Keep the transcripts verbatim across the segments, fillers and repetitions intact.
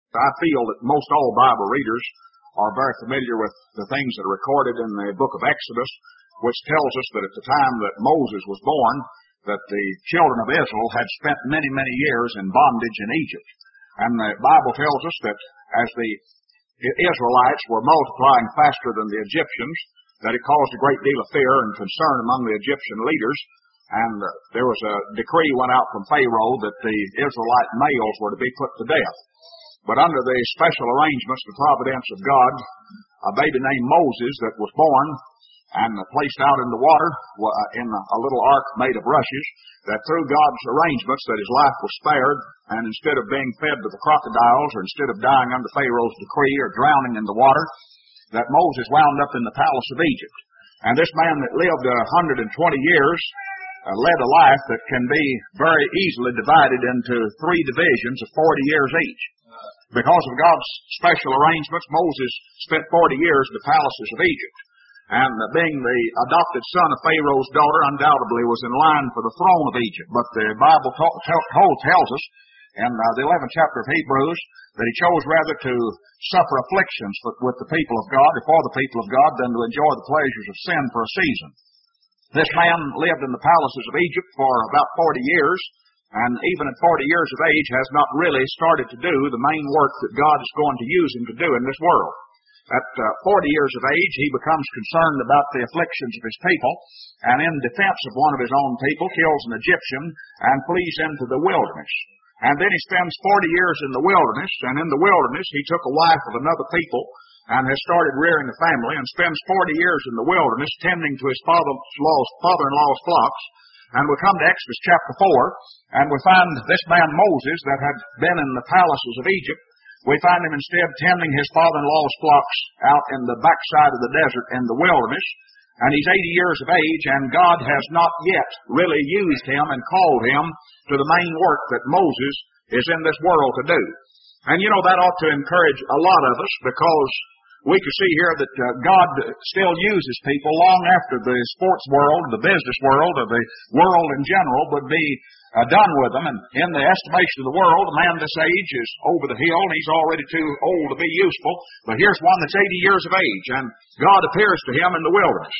I feel that most all Bible readers are very familiar with the things that are recorded in the book of Exodus, which tells us that at the time that Moses was born, that the children of Israel had spent many, many years in bondage in Egypt. And the Bible tells us that as the Israelites were multiplying faster than the Egyptians, that it caused a great deal of fear and concern among the Egyptian leaders. And uh, there was a decree went out from Pharaoh that the Israelite males were to be put to death. But under the special arrangements, the providence of God, a baby named Moses that was born and placed out in the water in a little ark made of rushes, that through God's arrangements that his life was spared, and instead of being fed to the crocodiles or instead of dying under Pharaoh's decree or drowning in the water, that Moses wound up in the palace of Egypt. And this man that lived one hundred twenty years uh, led a life that can be very easily divided into three divisions of forty years each. Because of God's special arrangements, Moses spent forty years in the palaces of Egypt. And uh, being the adopted son of Pharaoh's daughter, undoubtedly was in line for the throne of Egypt. But the Bible t- t- tells us in uh, the eleventh chapter of Hebrews that he chose rather to suffer afflictions with, with the people of God, or for the people of God, than to enjoy the pleasures of sin for a season. This man lived in the palaces of Egypt for about forty years, and even at forty years of age has not really started to do the main work that God is going to use him to do in this world. At uh, forty years of age, he becomes concerned about the afflictions of his people, and in defense of one of his own people, kills an Egyptian and flees into the wilderness. And then he spends forty years in the wilderness, and in the wilderness he took a wife of another people and has started rearing a family, and spends forty years in the wilderness tending to his father-in-law's, father-in-law's flocks. And we come to Exodus chapter four, and we find this man Moses that had been in the palaces of Egypt. We find him instead tending his father-in-law's flocks out in the backside of the desert in the wilderness. And he's eighty years of age, and God has not yet really used him and called him to the main work that Moses is in this world to do. And you know, that ought to encourage a lot of us, because we can see here that uh, God still uses people long after the sports world, the business world, or the world in general would be uh, done with them. And in the estimation of the world, a man this age is over the hill, and he's already too old to be useful. But here's one that's eighty years of age, and God appears to him in the wilderness.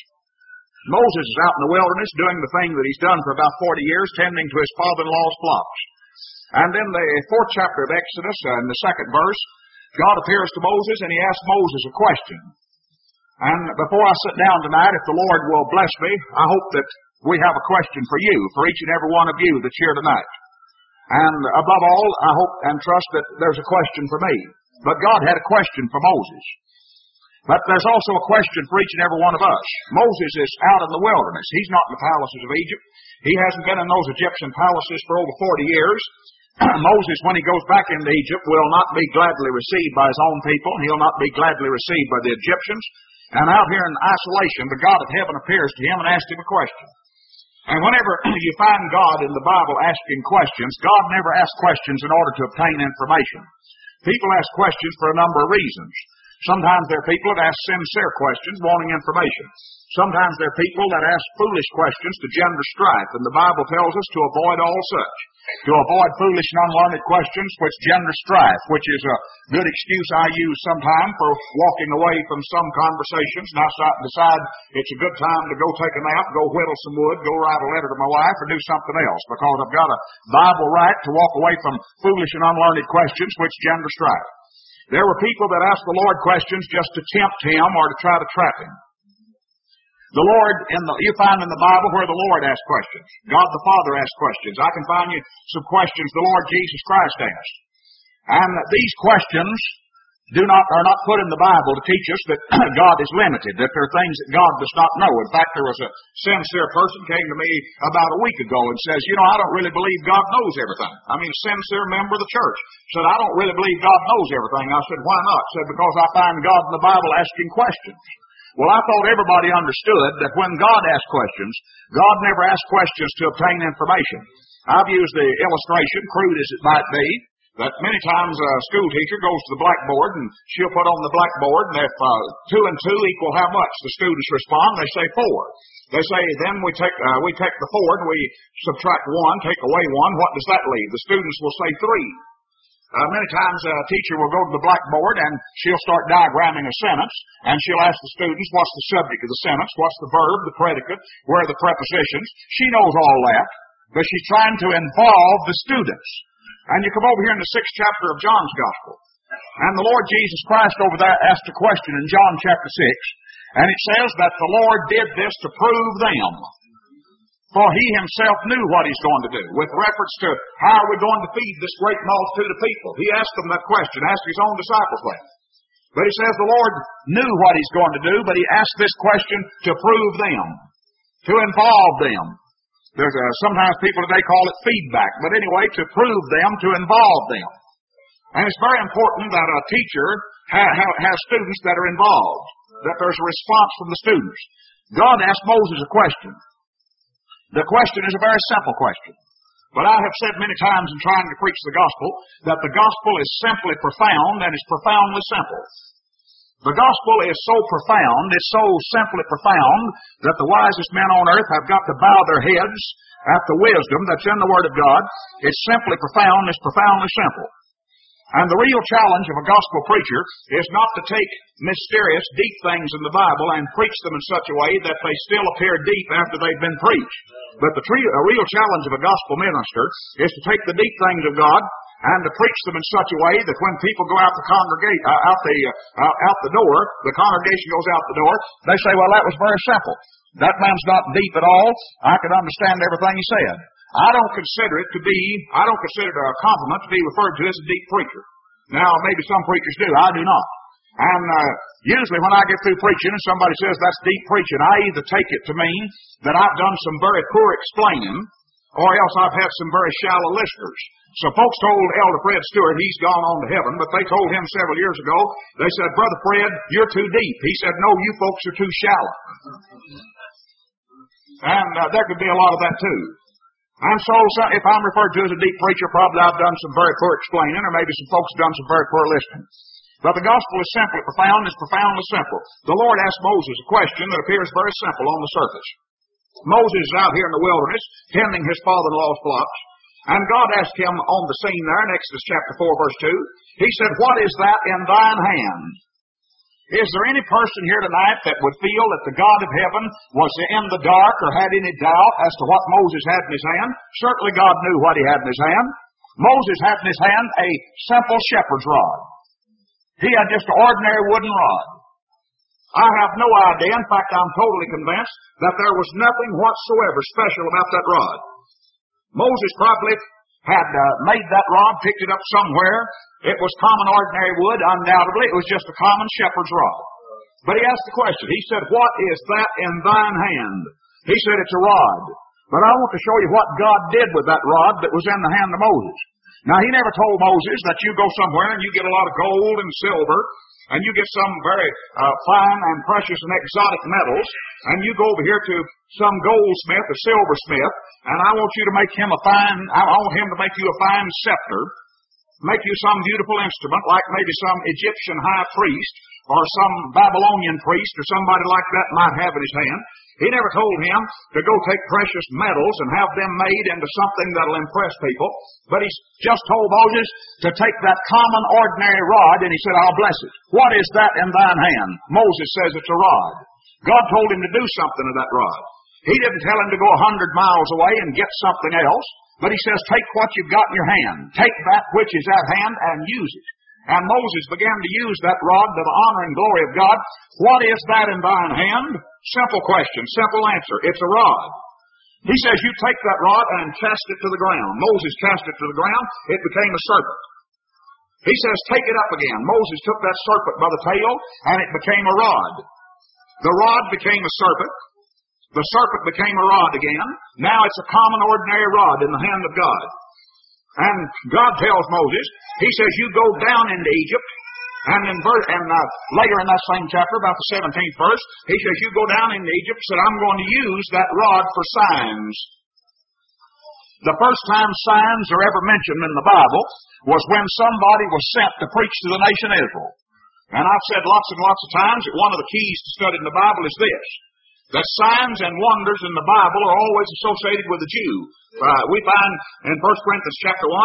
Moses is out in the wilderness doing the thing that he's done for about forty years, tending to his father-in-law's flocks. And in the fourth chapter of Exodus, uh, in the second verse, God appears to Moses, and he asks Moses a question. And before I sit down tonight, if the Lord will bless me, I hope that we have a question for you, for each and every one of you that's here tonight. And above all, I hope and trust that there's a question for me. But God had a question for Moses. But there's also a question for each and every one of us. Moses is out in the wilderness. He's not in the palaces of Egypt. He hasn't been in those Egyptian palaces for over forty years. Moses, when he goes back into Egypt, will not be gladly received by his own people. He'll not be gladly received by the Egyptians. And out here in isolation, the God of heaven appears to him and asks him a question. And whenever you find God in the Bible asking questions, God never asks questions in order to obtain information. People ask questions for a number of reasons. Sometimes there are people that ask sincere questions wanting information. Sometimes there are people that ask foolish questions to gender strife, and the Bible tells us to avoid all such. To avoid foolish and unlearned questions which gender strife, which is a good excuse I use sometime for walking away from some conversations, and I decide it's a good time to go take a nap, go whittle some wood, go write a letter to my wife, or do something else, because I've got a Bible right to walk away from foolish and unlearned questions which gender strife. There were people that asked the Lord questions just to tempt him or to try to trap him. The Lord, in the, you find in the Bible where the Lord asked questions. God the Father asked questions. I can find you some questions the Lord Jesus Christ asked. And these questions do not, are not put in the Bible to teach us that God is limited, that there are things that God does not know. In fact, there was a sincere person came to me about a week ago and says, you know, I don't really believe God knows everything. I mean, a sincere member of the church said, I don't really believe God knows everything. I said, why not? Said, because I find God in the Bible asking questions. Well, I thought everybody understood that when God asked questions, God never asked questions to obtain information. I've used the illustration, crude as it might be, that many times a school teacher goes to the blackboard and she'll put on the blackboard, and if uh, two and two equal how much? The students respond, they say four. They say, then we take uh, we take the four and we subtract one, take away one. What does that leave? The students will say three. Uh, many times a teacher will go to the blackboard and she'll start diagramming a sentence, and she'll ask the students, what's the subject of the sentence, what's the verb, the predicate, where are the prepositions. She knows all that, but she's trying to involve the students. And you come over here in the sixth chapter of John's Gospel, and the Lord Jesus Christ over there asked a question in John chapter six, and it says that the Lord did this to prove them. For he himself knew what he's going to do with reference to how are we going to feed this great multitude of people. He asked them that question, asked his own disciples that. But he says the Lord knew what he's going to do, but he asked this question to prove them, to involve them. There's a, sometimes people today call it feedback, but anyway, to prove them, to involve them. And it's very important that a teacher ha- ha- has students that are involved, that there's a response from the students. God asked Moses a question. The question is a very simple question. But I have said many times in trying to preach the gospel that the gospel is simply profound and is profoundly simple. The gospel is so profound, it's so simply profound, that the wisest men on earth have got to bow their heads at the wisdom that's in the Word of God. It's simply profound, it's profoundly simple. And the real challenge of a gospel preacher is not to take mysterious, deep things in the Bible and preach them in such a way that they still appear deep after they've been preached. But the tree, a real challenge of a gospel minister is to take the deep things of God and to preach them in such a way that when people go out the congregate, uh, out the uh, out the door, the congregation goes out the door, they say, well, that was very simple. That man's not deep at all. I could understand everything he said. I don't consider it to be, I don't consider it a compliment to be referred to as a deep preacher. Now, maybe some preachers do. I do not. And uh, usually when I get through preaching and somebody says that's deep preaching, I either take it to mean that I've done some very poor explaining, or else I've had some very shallow listeners. So folks told Elder Fred Stewart he's gone on to heaven, but they told him several years ago, they said, Brother Fred, you're too deep. He said, no, you folks are too shallow. And uh, there could be a lot of that too. And so, if I'm referred to as a deep preacher, probably I've done some very poor explaining, or maybe some folks have done some very poor listening. But the gospel is simply profound, it's profoundly simple. The Lord asked Moses a question that appears very simple on the surface. Moses is out here in the wilderness, tending his father-in-law's flocks, and God asked him on the scene there in Exodus chapter four, verse two, he said, what is that in thine hand? Is there any person here tonight that would feel that the God of heaven was in the dark or had any doubt as to what Moses had in his hand? Certainly God knew what he had in his hand. Moses had in his hand a simple shepherd's rod. He had just an ordinary wooden rod. I have no idea, in fact I'm totally convinced, that there was nothing whatsoever special about that rod. Moses probably had uh, made that rod, picked it up somewhere. It was common ordinary wood, undoubtedly. It was just a common shepherd's rod. But he asked the question. He said, what is that in thine hand? He said, it's a rod. But I want to show you what God did with that rod that was in the hand of Moses. Now, he never told Moses that you go somewhere and you get a lot of gold and silver, and you get some very uh, fine and precious and exotic metals, and you go over here to some goldsmith, a silversmith, and I want you to make him a fine, I want him to make you a fine scepter, make you some beautiful instrument, like maybe some Egyptian high priest, or some Babylonian priest, or somebody like that might have in his hand. He never told him to go take precious metals and have them made into something that'll impress people, but he just told Moses to take that common ordinary rod, and he said, I'll bless it. What is that in thine hand? Moses says it's a rod. God told him to do something with that rod. He didn't tell him to go a hundred miles away and get something else, but he says, take what you've got in your hand. Take that which is at hand and use it. And Moses began to use that rod to the honor and glory of God. What is that in thine hand? Simple question, simple answer. It's a rod. He says, you take that rod and cast it to the ground. Moses cast it to the ground. It became a serpent. He says, take it up again. Moses took that serpent by the tail, and it became a rod. The rod became a serpent. The serpent became a rod again. Now it's a common ordinary rod in the hand of God. And God tells Moses, he says, you go down into Egypt, and in ver- and uh, later in that same chapter, about the seventeenth verse, he says, you go down into Egypt, said, I'm going to use that rod for signs. The first time signs are ever mentioned in the Bible was when somebody was sent to preach to the nation Israel. And I've said lots and lots of times that one of the keys to studying the Bible is this, that signs and wonders in the Bible are always associated with the Jew. Uh, we find in First Corinthians chapter one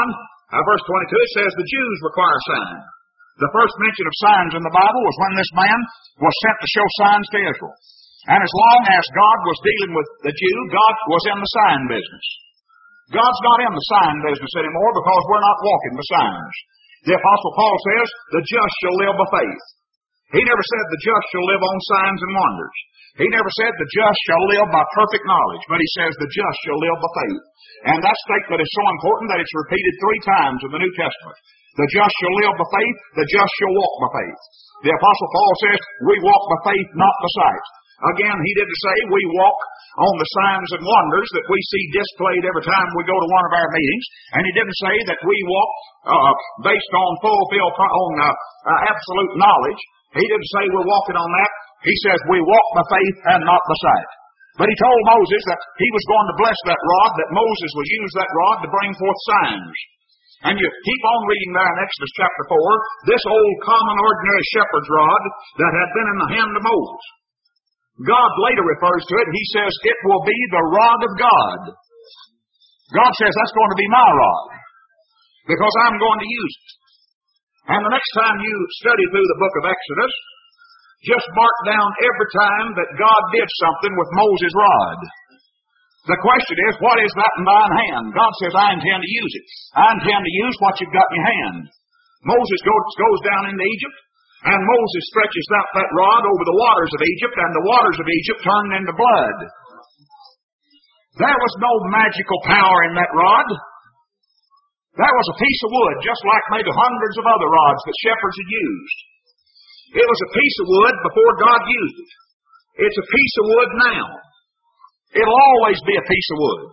Uh, verse twenty-two, it says the Jews require signs. The first mention of signs in the Bible was when this man was sent to show signs to Israel. And as long as God was dealing with the Jew, God was in the sign business. God's not in the sign business anymore because we're not walking by signs. The Apostle Paul says, the just shall live by faith. He never said the just shall live on signs and wonders. He never said the just shall live by perfect knowledge, but he says the just shall live by faith. And that statement is so important that it's repeated three times in the New Testament. The just shall live by faith, the just shall walk by faith. The Apostle Paul says, we walk by faith, not by sight. Again, he didn't say we walk on the signs and wonders that we see displayed every time we go to one of our meetings. And he didn't say that we walk uh, based on fulfilled, on uh, uh, absolute knowledge. He didn't say we're walking on that. He says we walk by faith and not by sight. But he told Moses that he was going to bless that rod, that Moses would use that rod to bring forth signs. And you keep on reading there in Exodus chapter four, this old common ordinary shepherd's rod that had been in the hand of Moses. God later refers to it, he says, it will be the rod of God. God says, that's going to be my rod, because I'm going to use it. And the next time you study through the book of Exodus, just mark down every time that God did something with Moses' rod. The question is, what is that in thine hand? God says, I intend to use it. I intend to use what you've got in your hand. Moses goes, goes down into Egypt, and Moses stretches out that rod over the waters of Egypt, and the waters of Egypt turned into blood. There was no magical power in that rod. That was a piece of wood, just like maybe hundreds of other rods that shepherds had used. It was a piece of wood before God used it. It's a piece of wood now. It'll always be a piece of wood.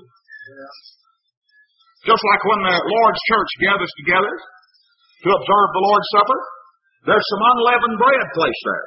Just like when the Lord's church gathers together to observe the Lord's Supper, there's some unleavened bread placed there.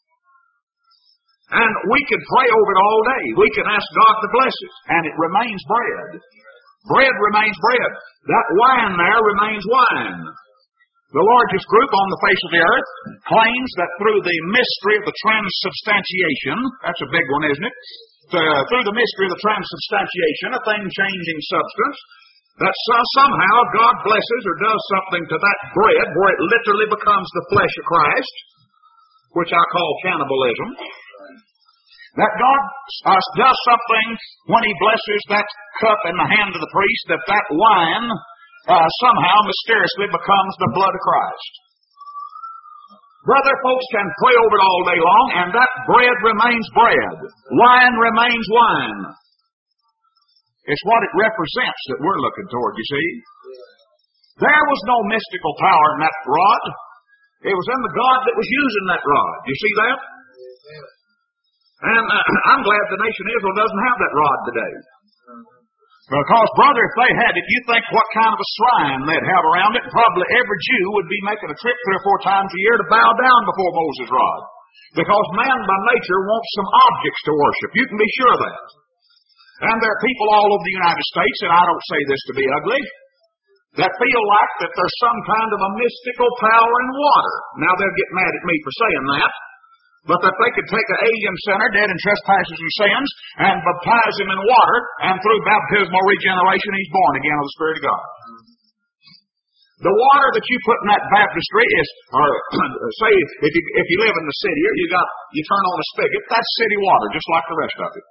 And we can pray over it all day. We can ask God to bless it, and it remains bread. Bread remains bread. That wine there remains wine. The largest group on the face of the earth claims that through the mystery of the transubstantiation, that's a big one, isn't it? Uh, through the mystery of the transubstantiation, a thing-changing substance, that so, somehow God blesses or does something to that bread where it literally becomes the flesh of Christ, which I call cannibalism. That God uh, does something when he blesses that cup in the hand of the priest, that that wine uh, somehow mysteriously becomes the blood of Christ. Brother, folks can pray over it all day long, and that bread remains bread. Wine remains wine. It's what it represents that we're looking toward, you see. There was no mystical power in that rod. It was in the God that was using that rod. You see that? And uh, I'm glad the nation of Israel doesn't have that rod today. Because, brother, if they had it, you think what kind of a shrine they'd have around it. Probably every Jew would be making a trip three or four times a year to bow down before Moses' rod. Because man by nature wants some objects to worship. You can be sure of that. And there are people all over the United States, and I don't say this to be ugly, that feel like that there's some kind of a mystical power in water. Now they'll get mad at me for saying that. But that they could take an alien sinner dead in trespasses and sins and baptize him in water, and through baptismal regeneration he's born again of the Spirit of God. The water that you put in that baptistry is, or say if you if you live in the city, or you got you turn on a spigot, that's city water, just like the rest of it.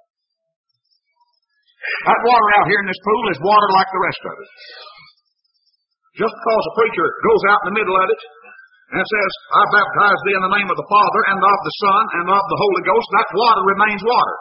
That water out here in this pool is water like the rest of it. Just because a preacher goes out in the middle of it and says, I baptize thee in the name of the Father and of the Son and of the Holy Ghost, that water remains water.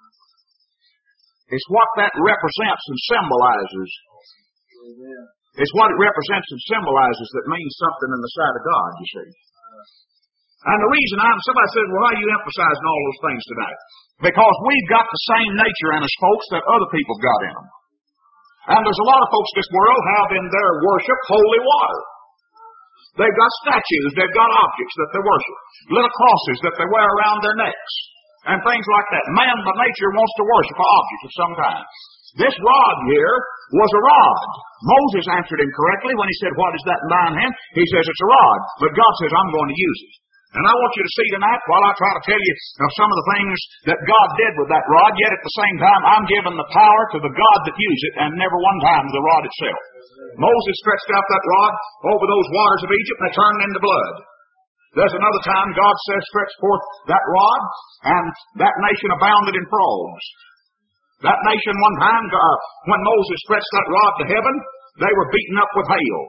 It's what that represents and symbolizes. Amen. It's what it represents and symbolizes that means something in the sight of God, you see. And the reason I'm, somebody says, well, why are you emphasizing all those things tonight? Because we've got the same nature in us, folks, that other people got in them. And there's a lot of folks in this world have in their worship holy water. They've got statues, they've got objects that they worship, little crosses that they wear around their necks, and things like that. Man by nature wants to worship an object of some kind. This rod here was a rod. Moses answered him correctly when he said, what is that in thine hand? He says, it's a rod. But God says, I'm going to use it. And I want you to see tonight, while I try to tell you of some of the things that God did with that rod, yet at the same time I'm giving the power to the God that used it, and never one time to the rod itself. Moses stretched out that rod over those waters of Egypt, and they turned into blood. There's another time God says, stretch forth that rod, and that nation abounded in frogs. That nation one time, uh, when Moses stretched that rod to heaven, they were beaten up with hail.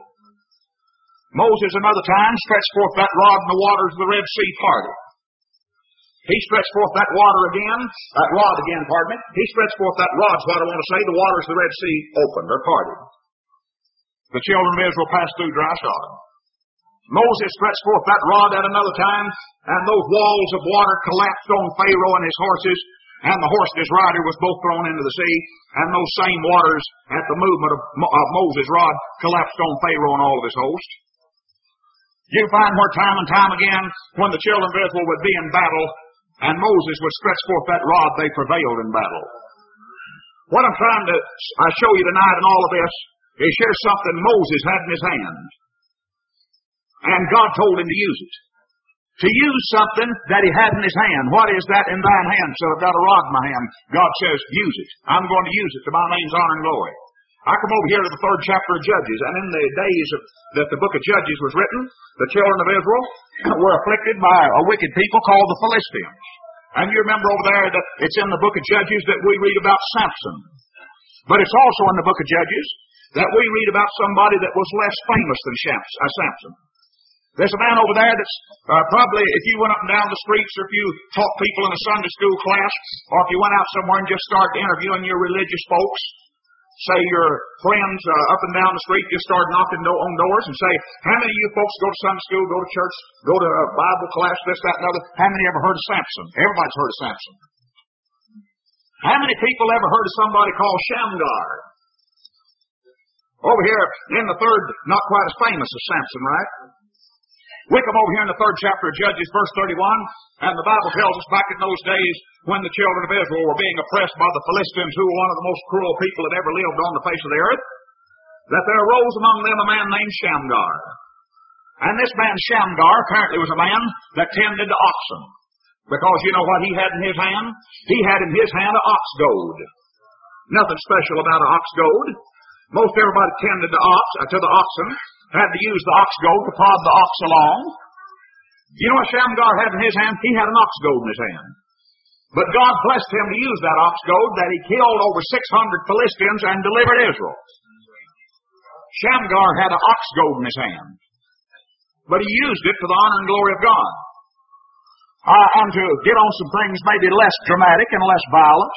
Moses another time stretched forth that rod, and the waters of the Red Sea parted. He stretched forth that water again, that rod again, pardon me. He stretched forth that rod, is what I want to say. The waters of the Red Sea opened, or parted. The children of Israel passed through dry shod. Moses stretched forth that rod at another time, and those walls of water collapsed on Pharaoh and his horses, and the horse and his rider was both thrown into the sea, and those same waters at the movement of, of Moses' rod collapsed on Pharaoh and all of his host. You find where time and time again, when the children of Israel would be in battle, and Moses would stretch forth that rod, they prevailed in battle. What I'm trying to I show you tonight in all of this is here's something Moses had in his hand. And God told him to use it. To use something that he had in his hand. What is that in thine hand? So I've got a rod in my hand. God says, use it. I'm going to use it to my name's honor and glory. I come over here to the third chapter of Judges, and in the days of, that the book of Judges was written, the children of Israel were afflicted by a wicked people called the Philistines. And you remember over there that it's in the book of Judges that we read about Samson. But it's also in the book of Judges that we read about somebody that was less famous than Samson. There's a man over there that's uh, probably, if you went up and down the streets, or if you taught people in a Sunday school class, or if you went out somewhere and just started interviewing your religious folks, say your friends uh, up and down the street, just started knocking do- on doors and say, how many of you folks go to Sunday school, go to church, go to a Bible class, this, that, and other? How many ever heard of Samson? Everybody's heard of Samson. How many people ever heard of somebody called Shamgar? Over here in the third, not quite as famous as Samson, right? We come over here in the third chapter of Judges, verse thirty-one, and the Bible tells us back in those days when the children of Israel were being oppressed by the Philistines, who were one of the most cruel people that ever lived on the face of the earth, that there arose among them a man named Shamgar. And this man Shamgar apparently was a man that tended to oxen. Because you know what he had in his hand? He had in his hand an ox goad. Nothing special about an ox goad. Most everybody tended to, ox, uh, to the oxen, had to use the ox goad to prod the ox along. You know what Shamgar had in his hand? He had an ox goad in his hand. But God blessed him to use that ox goad, that he killed over six hundred Philistines and delivered Israel. Shamgar had an ox goad in his hand. But he used it for the honor and glory of God. Uh, and to get on some things maybe less dramatic and less violent.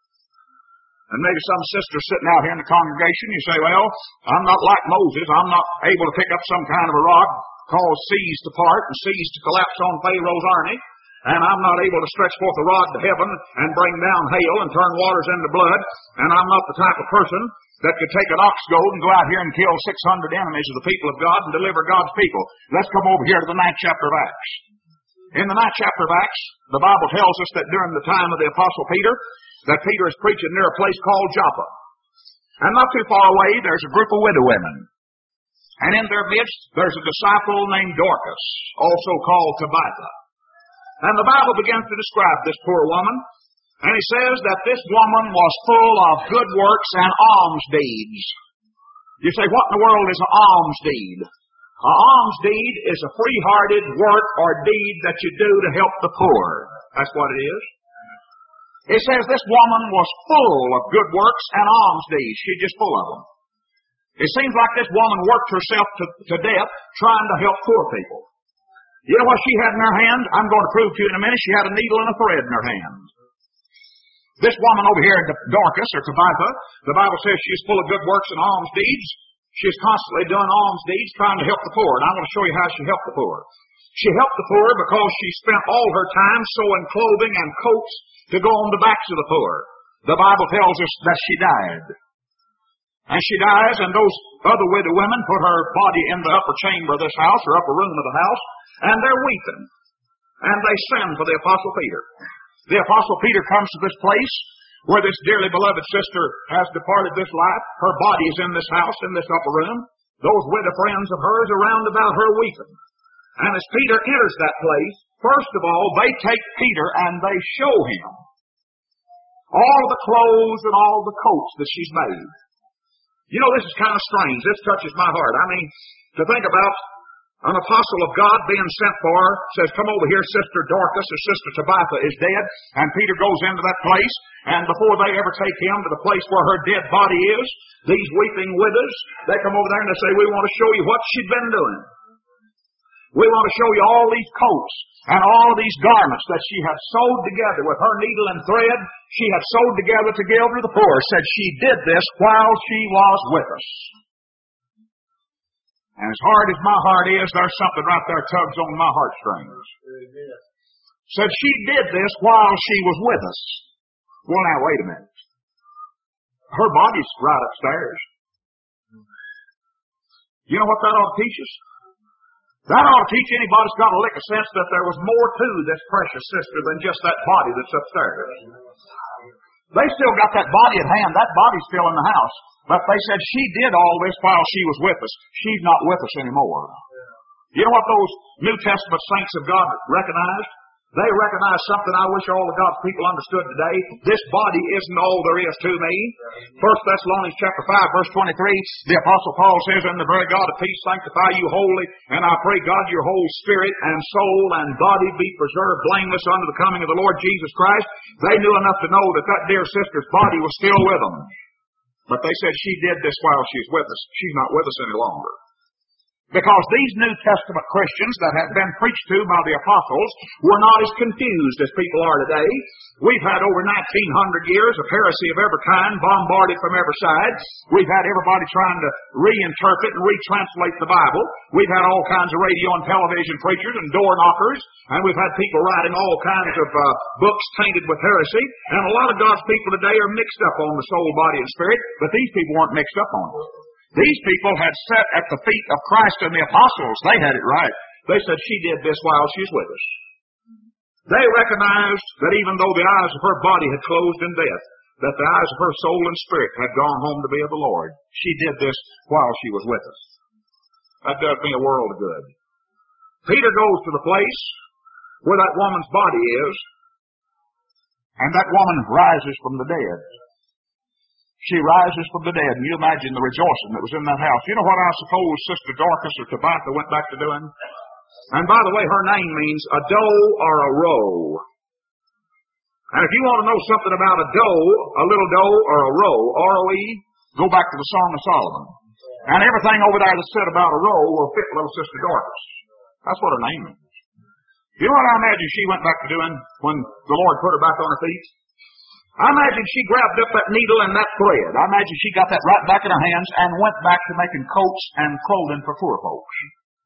And maybe some sister sitting out here in the congregation, you say, well, I'm not like Moses. I'm not able to pick up some kind of a rock, cause seas to part and seas to collapse on Pharaoh's army. And I'm not able to stretch forth a rod to heaven and bring down hail and turn waters into blood. And I'm not the type of person that could take an ox goad and go out here and kill six hundred enemies of the people of God and deliver God's people. Let's come over here to the ninth chapter of Acts. In the ninth chapter of Acts, the Bible tells us that during the time of the Apostle Peter, that Peter is preaching near a place called Joppa. And not too far away, there's a group of widow women. And in their midst, there's a disciple named Dorcas, also called Tabitha. And the Bible begins to describe this poor woman. And it says that this woman was full of good works and alms deeds. You say, what in the world is an alms deed? An alms deed is a free-hearted work or deed that you do to help the poor. That's what it is. It says this woman was full of good works and alms deeds. She's just full of them. It seems like this woman worked herself to, to death trying to help poor people. You know what she had in her hand? I'm going to prove to you in a minute. She had a needle and a thread in her hand. This woman over here, Dorcas, or Tabitha, the Bible says she's full of good works and alms deeds. She's constantly doing alms deeds, trying to help the poor. And I'm going to show you how she helped the poor. She helped the poor because she spent all her time sewing clothing and coats to go on the backs of the poor. The Bible tells us that she died. And she dies, and those other widow women put her body in the upper chamber of this house, or upper room of the house, and they're weeping. And they send for the Apostle Peter. The Apostle Peter comes to this place where this dearly beloved sister has departed this life. Her body is in this house, in this upper room. Those widow friends of hers are round about her weeping. And as Peter enters that place, first of all, they take Peter and they show him all the clothes and all the coats that she's made. You know, this is kind of strange. This touches my heart. I mean, to think about an apostle of God being sent for, says, come over here, Sister Dorcas or Sister Tabitha is dead. And Peter goes into that place, and before they ever take him to the place where her dead body is, these weeping widows, they come over there and they say, we want to show you what she'd been doing. We want to show you all these coats and all of these garments that she had sewed together with her needle and thread. She had sewed together to give to the poor. Said she did this while she was with us. And as hard as my heart is, there's something right there tugs on my heartstrings. Said she did this while she was with us. Well, now, wait a minute. Her body's right upstairs. You know what that ought to teach us? That ought to teach anybody who's got a lick of sense that there was more to this precious sister than just that body that's upstairs. They still got that body at hand. That body's still in the house. But they said she did all this while she was with us. She's not with us anymore. You know what those New Testament saints of God recognized? They recognized something I wish all of God's people understood today. This body isn't all there is to me. First Thessalonians chapter five, verse twenty-three, the Apostle Paul says, and the very God of peace sanctify you wholly, and I pray God your whole spirit and soul and body be preserved blameless unto the coming of the Lord Jesus Christ. They knew enough to know that that dear sister's body was still with them. But they said she did this while she's with us. She's not with us any longer. Because these New Testament Christians that have been preached to by the apostles were not as confused as people are today. We've had over nineteen hundred years of heresy of every kind bombarded from every side. We've had everybody trying to reinterpret and retranslate the Bible. We've had all kinds of radio and television preachers and door knockers. And we've had people writing all kinds of uh, books tainted with heresy. And a lot of God's people today are mixed up on the soul, body, and spirit. But these people weren't mixed up on it. These people had sat at the feet of Christ and the apostles. They had it right. They said she did this while she's with us. They recognized that even though the eyes of her body had closed in death, that the eyes of her soul and spirit had gone home to be of the Lord. She did this while she was with us. That does me a world of good. Peter goes to the place where that woman's body is, and that woman rises from the dead. She rises from the dead, and you imagine the rejoicing that was in that house. You know what I suppose Sister Dorcas or Tabitha went back to doing? And by the way, her name means a doe or a roe. And if you want to know something about a doe, a little doe or a roe, R O E, go back to the Song of Solomon. And everything over there that's said about a roe will fit little Sister Dorcas. That's what her name means. You know what I imagine she went back to doing when the Lord put her back on her feet? I imagine she grabbed up that needle and that thread. I imagine she got that right back in her hands and went back to making coats and clothing for poor folks.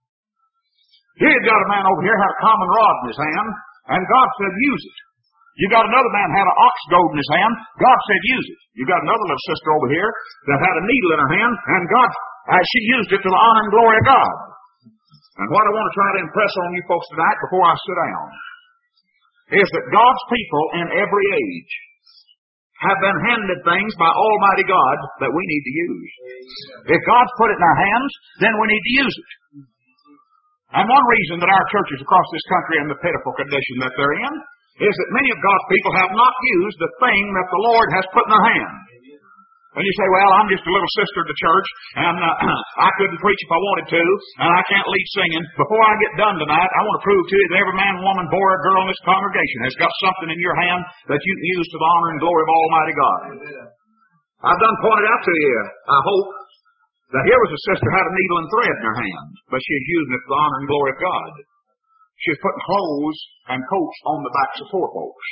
Here you got a man over here had a common rod in his hand, and God said, use it. You got another man had an ox goad in his hand. God said, use it. You got another little sister over here that had a needle in her hand, and God, uh, she used it to the honor and glory of God. And what I want to try to impress on you folks tonight before I sit down is that God's people in every age have been handed things by Almighty God that we need to use. If God's put it in our hands, then we need to use it. And one reason that our churches across this country are in the pitiful condition that they're in is that many of God's people have not used the thing that the Lord has put in their hand. And you say, well, I'm just a little sister of the church, and uh, I couldn't preach if I wanted to, and I can't lead singing. Before I get done tonight, I want to prove to you that every man, woman, boy, or girl in this congregation has got something in your hand that you can use to the honor and glory of Almighty God. I've done pointed out to you, I hope, that here was a sister who had a needle and thread in her hand, but she's using it for the honor and glory of God. She's putting clothes and coats on the backs of poor folks.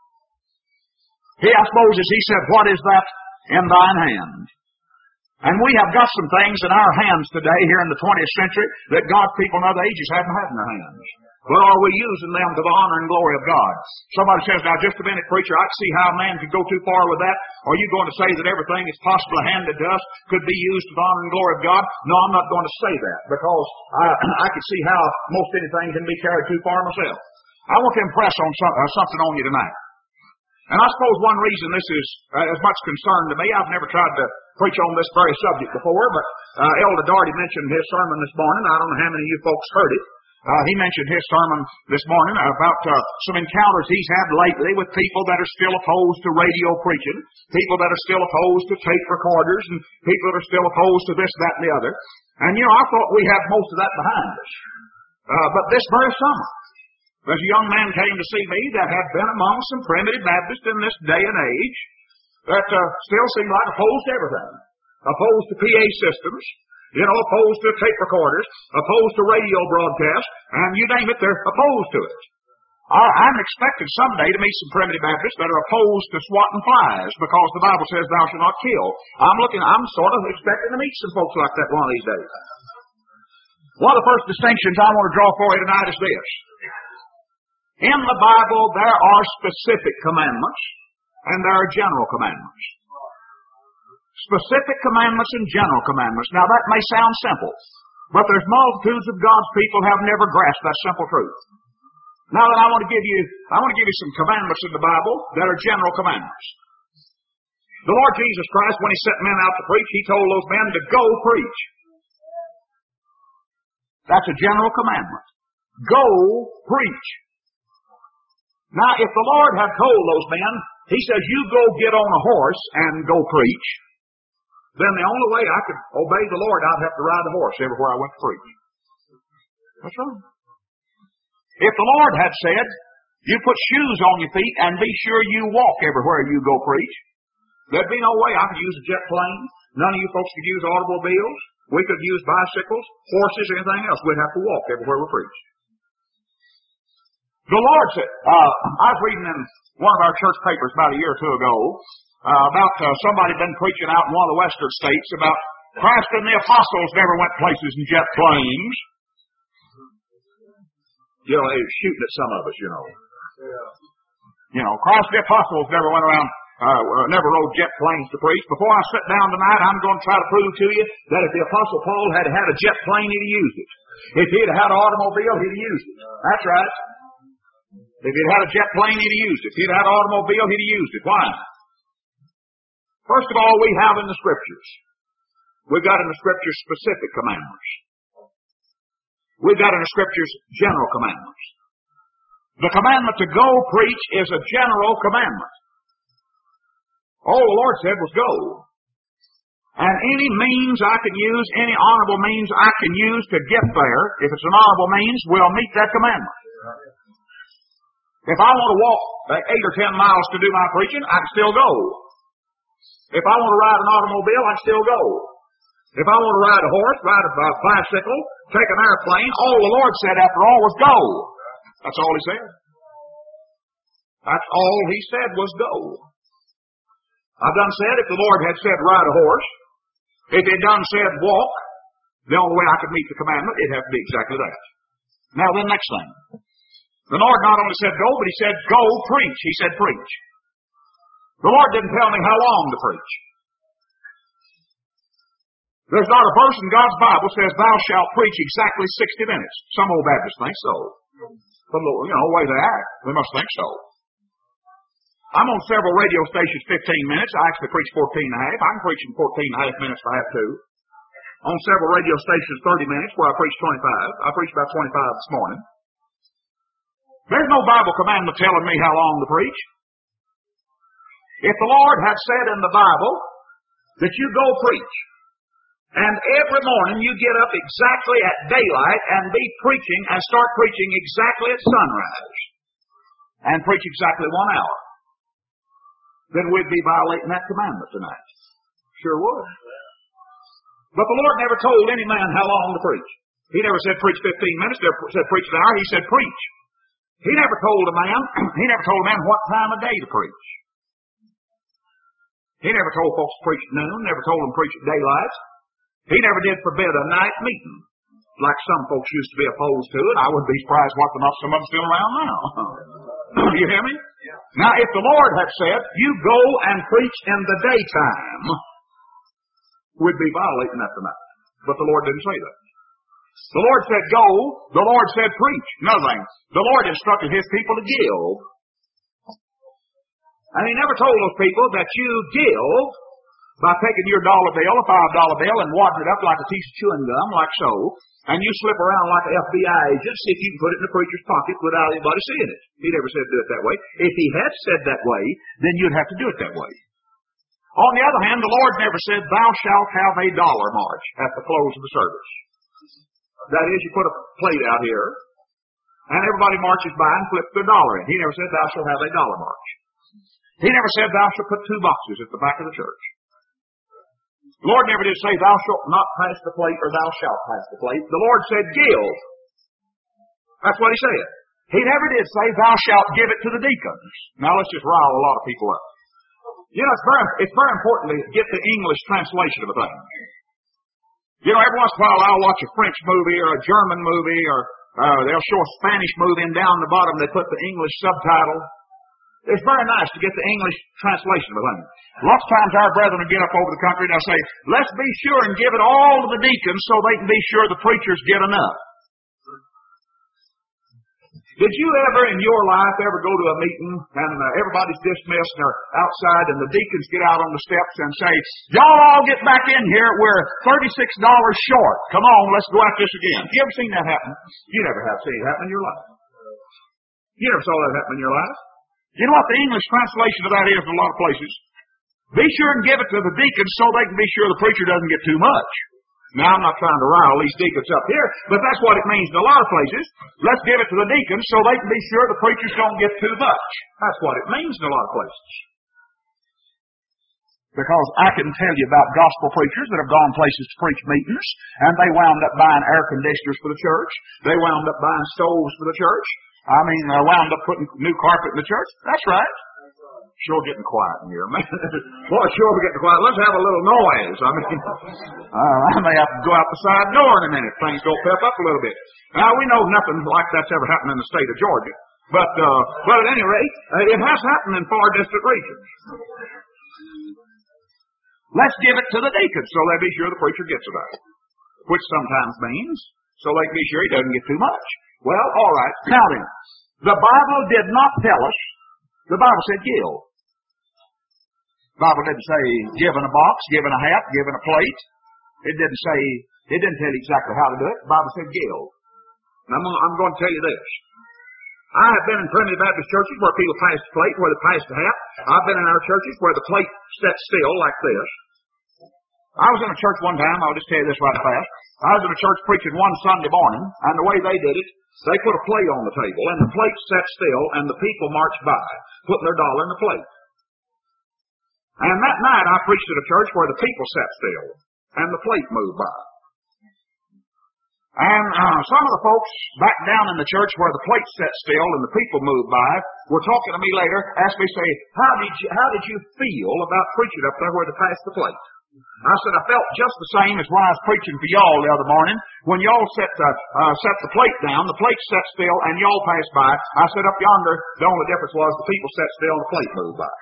He asked Moses, he said, what is that in thine hand? And we have got some things in our hands today here in the twentieth century that God's people in other ages haven't had in their hands. But are we using them to the honor and glory of God? Somebody says, now just a minute, preacher, I can see how a man could go too far with that. Are you going to say that everything that's possibly handed to us could be used to the honor and glory of God? No, I'm not going to say that, because I, I can see how most anything can be carried too far myself. I want to impress on some, uh, something on you tonight. And I suppose one reason this is uh, as much concern to me, I've never tried to preach on this very subject before, but uh, Elder Darty mentioned his sermon this morning. I don't know how many of you folks heard it. Uh, he mentioned his sermon this morning about uh, some encounters he's had lately with people that are still opposed to radio preaching, people that are still opposed to tape recorders, and people that are still opposed to this, that, and the other. And, you know, I thought we had most of that behind us. Uh, but this very summer, there's a young man came to see me that had been among some primitive Baptists in this day and age that uh, still seemed like opposed to everything. Opposed to P A systems, you know, opposed to tape recorders, opposed to radio broadcasts, and you name it, they're opposed to it. I'm expecting someday to meet some primitive Baptists that are opposed to swatting flies because the Bible says thou shalt not kill. I'm looking, I'm sort of expecting to meet some folks like that one of these days. One of the first distinctions I want to draw for you tonight is this. In the Bible, there are specific commandments and there are general commandments. Specific commandments and general commandments. Now that may sound simple, but there's multitudes of God's people have never grasped that simple truth. Now that I want to give you, I want to give you some commandments in the Bible that are general commandments. The Lord Jesus Christ, when He sent men out to preach, He told those men to go preach. That's a general commandment. Go preach. Now, if the Lord had told those men, He says, you go get on a horse and go preach, then the only way I could obey the Lord, I'd have to ride a horse everywhere I went to preach. That's right. If the Lord had said, you put shoes on your feet and be sure you walk everywhere you go preach, there'd be no way I could use a jet plane. None of you folks could use automobiles. We could use bicycles, horses, anything else. We'd have to walk everywhere we preach. The Lord said, uh, I was reading in one of our church papers about a year or two ago, uh, about uh, somebody been preaching out in one of the western states about Christ and the apostles never went places in jet planes. You know, they were shooting at some of us, you know. You know, Christ and the apostles never went around, uh, never rode jet planes to preach. Before I sit down tonight, I'm going to try to prove to you that if the apostle Paul had had a jet plane, he'd have used it. If he'd had an automobile, he'd have used it. That's right. If he'd had a jet plane, he'd have used it. If he'd had an automobile, he'd have used it. Why? First of all, we have in the Scriptures, we've got in the Scriptures specific commandments. We've got in the Scriptures general commandments. The commandment to go preach is a general commandment. All the Lord said was go. And any means I can use, any honorable means I can use to get there, if it's an honorable means, will meet that commandment. If I want to walk eight or ten miles to do my preaching, I can still go. If I want to ride an automobile, I can still go. If I want to ride a horse, ride a bicycle, take an airplane, all the Lord said after all was go. That's all He said. That's all He said was go. I've done said if the Lord had said ride a horse, if He had done said walk, the only way I could meet the commandment, it'd have to be exactly that. Now then, next thing. The Lord not only said go, but He said go preach. He said preach. The Lord didn't tell me how long to preach. There's not a verse in God's Bible says thou shalt preach exactly sixty minutes. Some old Baptists think so. But, you know, the way they act, they must think so. I'm on several radio stations fifteen minutes. I actually preach fourteen and a half. I can preach in fourteen and a half minutes if I have to. On several radio stations thirty minutes where I preach twenty-five. I preached about twenty-five this morning. There's no Bible commandment telling me how long to preach. If the Lord had said in the Bible that you go preach, and every morning you get up exactly at daylight and be preaching and start preaching exactly at sunrise, and preach exactly one hour, then we'd be violating that commandment tonight. Sure would. But the Lord never told any man how long to preach. He never said preach fifteen minutes, never said preach an hour, He said preach. He never told a man, he never told a man what time of day to preach. He never told folks to preach at noon, never told them to preach at daylight. He never did forbid a night meeting, like some folks used to be opposed to it. I wouldn't be surprised what the not some of them still around now. You hear me? Yeah. Now, if the Lord had said, you go and preach in the daytime, we'd be violating that tonight. But the Lord didn't say that. The Lord said go, the Lord said preach. Another thing, the Lord instructed His people to give. And He never told those people that you give by taking your dollar bill, a five dollar bill, and wadding it up like a piece of chewing gum, like so, and you slip around like an F B I agent, see if you can put it in the preacher's pocket without anybody seeing it. He never said do it that way. If he had said that way, then you'd have to do it that way. On the other hand, the Lord never said, thou shalt have a dollar march at the close of the service. That is, you put a plate out here, and everybody marches by and flips their dollar in. He never said, thou shalt have a dollar march. He never said, thou shalt put two boxes at the back of the church. The Lord never did say, thou shalt not pass the plate, or thou shalt pass the plate. The Lord said, give. That's what He said. He never did say, thou shalt give it to the deacons. Now let's just rile a lot of people up. You know, it's very, it's very important to get the English translation of a thing. You know, every once in a while I'll watch a French movie or a German movie, or uh, they'll show a Spanish movie, and down the bottom they put the English subtitle. It's very nice to get the English translation of a thing. Lots of times our brethren will get up over the country and they'll say, let's be sure and give it all to the deacons so they can be sure the preachers get enough. Did you ever in your life ever go to a meeting and uh, everybody's dismissed and they're outside and the deacons get out on the steps and say, y'all all get back in here, we're thirty-six dollars short. Come on, let's go at this again. You ever seen that happen? You never have seen it happen in your life. You never saw that happen in your life. You know what the English translation of that is in a lot of places? Be sure and give it to the deacons so they can be sure the preacher doesn't get too much. Now, I'm not trying to rile these deacons up here, but that's what it means in a lot of places. Let's give it to the deacons so they can be sure the preachers don't get too much. That's what it means in a lot of places. Because I can tell you about gospel preachers that have gone places to preach meetings, and they wound up buying air conditioners for the church. They wound up buying stoves for the church. I mean, they wound up putting new carpet in the church. That's right. Sure getting quiet in here, man. Boy, sure we're getting quiet. Let's have a little noise. I mean, uh, I may have to go out the side door in a minute. Things don't pep up a little bit. Now, we know nothing like that's ever happened in the state of Georgia. But, uh, but at any rate, uh, it has happened in far distant regions. Let's give it to the deacons so they be sure the preacher gets it out. Which sometimes means so they can be sure he doesn't get too much. Well, all right. Now then, the Bible did not tell us. The Bible said give. The Bible didn't say give in a box, give in a hat, give in a plate. It didn't say, it didn't tell you exactly how to do it. The Bible said give. And I'm, I'm going to tell you this. I have been in primitive Baptist churches where people pass the plate, where they pass the hat. I've been in our churches where the plate sat still like this. I was in a church one time, I'll just tell you this right fast. I was in a church preaching one Sunday morning, and the way they did it, they put a plate on the table, and the plate sat still, and the people marched by, putting their dollar in the plate. And that night I preached at a church where the people sat still, and the plate moved by. And uh, some of the folks back down in the church where the plate sat still and the people moved by were talking to me later, asked me, say, how did you, how did you feel about preaching up there where they passed the plate? I said, I felt just the same as when I was preaching for y'all the other morning. When y'all set the, uh, set the plate down, the plate sat still, and y'all passed by. I said, up yonder, the only difference was the people sat still and the plate moved by.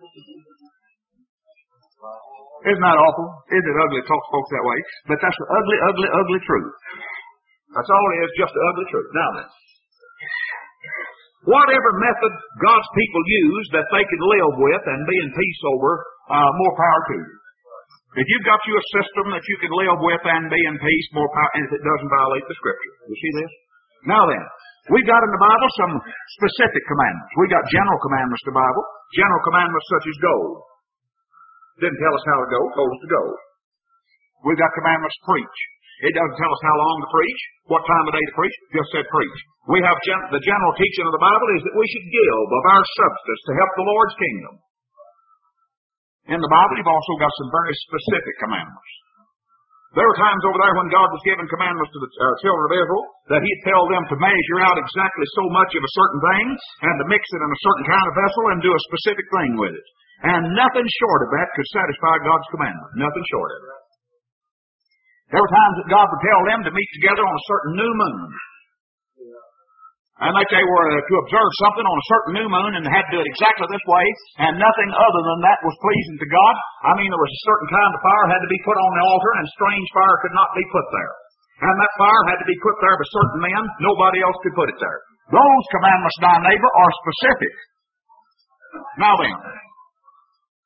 Isn't that awful? Isn't it ugly to talk to folks that way? But that's the ugly, ugly, ugly truth. That's all it is, just the ugly truth. Now then, whatever method God's people use that they can live with and be in peace over, uh, more power to you. If you've got you a system that you can live with and be in peace, more power, and if it doesn't violate the Scripture. You see this? Now then, we've got in the Bible some specific commandments. We've got general commandments in the Bible. General commandments such as go. Didn't tell us how to go, told us to go. We've got commandments to preach. It doesn't tell us how long to preach, what time of day to preach, just said preach. We have gen- the general teaching of the Bible is that we should give of our substance to help the Lord's kingdom. In the Bible, you've also got some very specific commandments. There were times over there when God was giving commandments to the uh, children of Israel that He'd tell them to measure out exactly so much of a certain thing and to mix it in a certain kind of vessel and do a specific thing with it. And nothing short of that could satisfy God's commandment. Nothing short of it. There were times that God would tell them to meet together on a certain new moon. And like they were to observe something on a certain new moon and they had to do it exactly this way, and nothing other than that was pleasing to God. I mean, there was a certain kind of fire had to be put on the altar, and strange fire could not be put there. And that fire had to be put there by certain men. Nobody else could put it there. Those commandments, thy neighbor, are specific. Now then,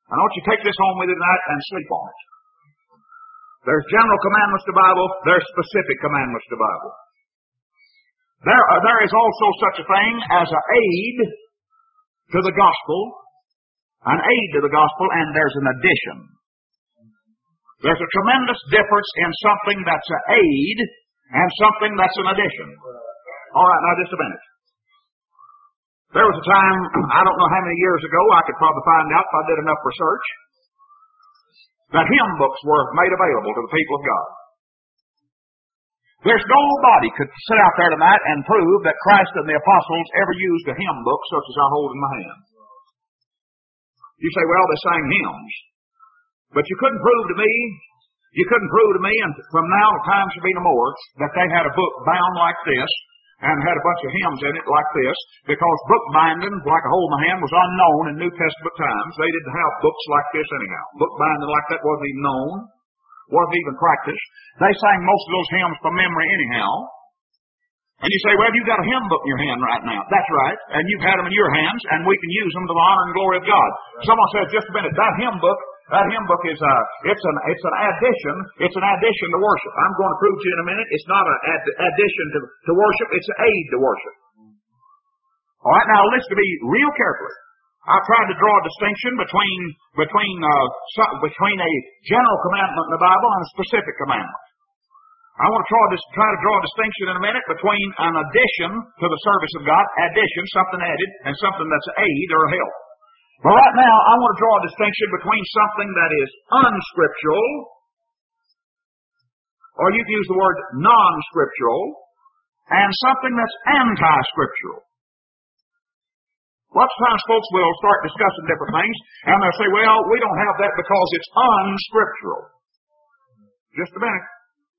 I want you to take this home with you tonight and sleep on it. There's general commandments to the Bible. There's specific commandments to the Bible. There, are, there is also such a thing as an aid to the gospel, an aid to the gospel, and there's an addition. There's a tremendous difference in something that's an aid and something that's an addition. All right, now just a minute. There was a time, I don't know how many years ago, I could probably find out if I did enough research, that hymn books were made available to the people of God. There's nobody could sit out there tonight and prove that Christ and the apostles ever used a hymn book such as I hold in my hand. You say, well, they sang hymns. But you couldn't prove to me, you couldn't prove to me, and from now to time shall be no more, that they had a book bound like this, and had a bunch of hymns in it like this, because book binding, like I hold in my hand, was unknown in New Testament times. They didn't have books like this anyhow. Book binding like that wasn't even known, wasn't even practiced. They sang most of those hymns from memory anyhow. And you say, well, you've got a hymn book in your hand right now. That's right. And you've had them in your hands, and we can use them to the honor and glory of God. Someone says, just a minute, that hymn book, that hymn book is a, it's an, it's an addition, it's an addition to worship. I'm going to prove to you in a minute, it's not an ad, addition to, to worship, it's an aid to worship. All right, now listen to me real carefully. I tried to draw a distinction between, between, uh, some, between a general commandment in the Bible and a specific commandment. I want to try, this, try to draw a distinction in a minute between an addition to the service of God, addition, something added, and something that's an aid or a help. But right now, I want to draw a distinction between something that is unscriptural, or you can use the word non-scriptural, and something that's anti-scriptural. Lots of times folks will start discussing different things, and they'll say, well, we don't have that because it's unscriptural. Just a minute.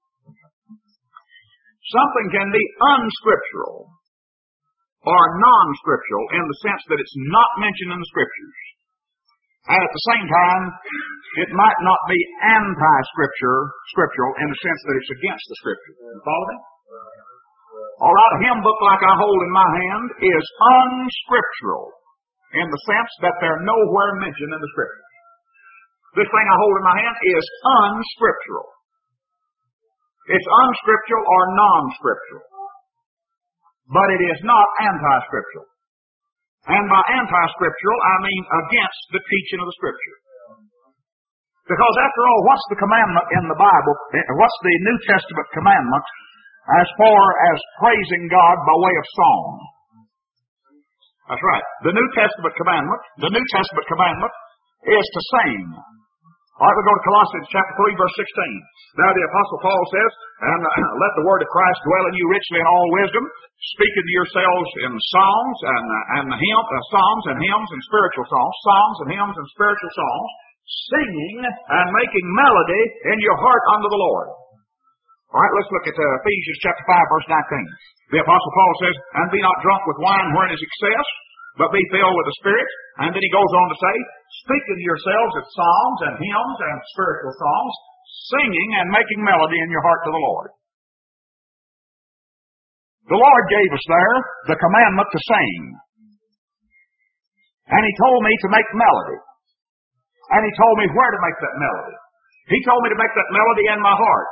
Something can be unscriptural or non-scriptural in the sense that it's not mentioned in the Scriptures. And at the same time, it might not be anti-scripture, scriptural in the sense that it's against the Scripture. You follow me? All right, a hymn book like I hold in my hand is unscriptural in the sense that they're nowhere mentioned in the Scripture. This thing I hold in my hand is unscriptural. It's unscriptural or non-scriptural. But it is not anti-scriptural. And by anti-scriptural, I mean against the teaching of the Scripture. Because after all, what's the commandment in the Bible? What's the New Testament commandment as far as praising God by way of song? That's right. The New Testament commandment, the New Testament commandment is to sing. All right, we'll go to Colossians chapter three, verse sixteen. Now the Apostle Paul says, and uh, let the word of Christ dwell in you richly in all wisdom, speaking to yourselves in songs and, uh, and hymn, uh, psalms and hymns and spiritual songs, songs and hymns and spiritual songs, singing and making melody in your heart unto the Lord. All right, let's look at uh, Ephesians chapter five, verse nineteen. The Apostle Paul says, and be not drunk with wine wherein is excess, but be filled with the Spirit. And then he goes on to say, speaking to yourselves of psalms and hymns and spiritual songs, singing and making melody in your heart to the Lord. The Lord gave us there the commandment to sing. And He told me to make melody. And He told me where to make that melody. He told me to make that melody in my heart.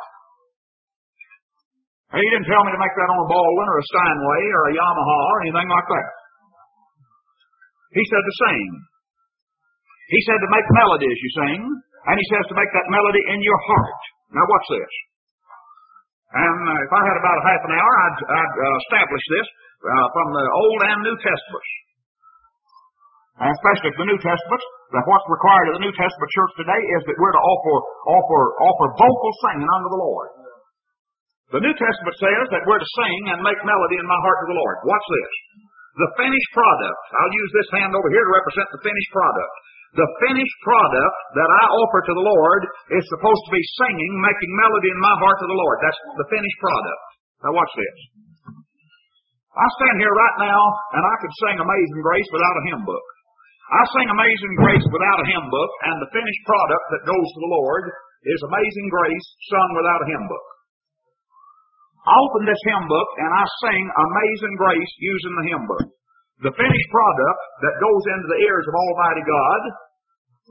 He didn't tell me to make that on a Baldwin or a Steinway or a Yamaha or anything like that. He said to sing. He said to make melody as you sing. And He says to make that melody in your heart. Now watch this. And uh, if I had about half an hour, I'd, I'd uh, establish this uh, from the Old and New Testaments. And especially the New Testament, that what's required of the New Testament church today is that we're to offer, offer, offer vocal singing unto the Lord. The New Testament says that we're to sing and make melody in my heart to the Lord. Watch this. The finished product, I'll use this hand over here to represent the finished product. The finished product that I offer to the Lord is supposed to be singing, making melody in my heart to the Lord. That's the finished product. Now watch this. I stand here right now and I could sing Amazing Grace without a hymn book. I sing Amazing Grace without a hymn book, and the finished product that goes to the Lord is Amazing Grace sung without a hymn book. I open this hymn book and I sing Amazing Grace using the hymn book. The finished product that goes into the ears of Almighty God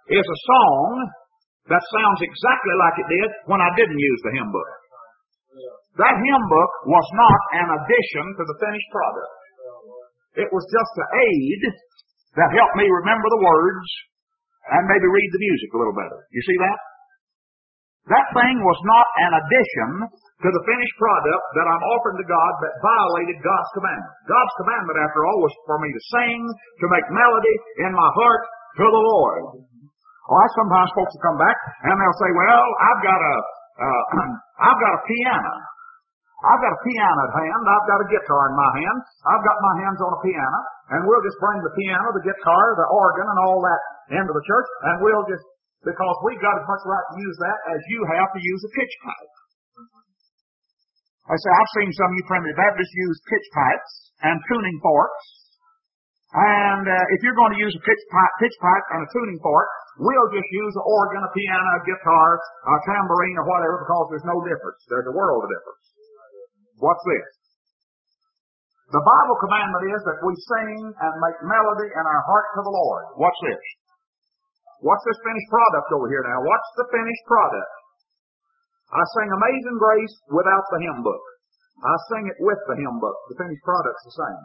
is a song that sounds exactly like it did when I didn't use the hymn book. That hymn book was not an addition to the finished product. It was just an aid that helped me remember the words and maybe read the music a little better. You see that? That thing was not an addition to the finished product that I'm offering to God that violated God's commandment. God's commandment, after all, was for me to sing, to make melody in my heart to the Lord. Oh, I sometimes folks will come back and they'll say, well, I've got a, uh, I've got a piano. I've got a piano at hand. I've got a guitar in my hand. I've got my hands on a piano. And we'll just bring the piano, the guitar, the organ, and all that into the church. And we'll just, because we've got as much right to use that as you have to use a pitch pipe. I say, I've seen some of you primitive Baptists use pitch pipes and tuning forks. And uh, if you're going to use a pitch pipe, pitch pipe and a tuning fork, we'll just use an organ, a piano, a guitar, a tambourine, or whatever, because there's no difference. There's a world of difference. What's this? The Bible commandment is that we sing and make melody in our heart to the Lord. What's this? What's this finished product over here now? What's the finished product? I sing Amazing Grace without the hymn book. I sing it with the hymn book. The finished product's the same.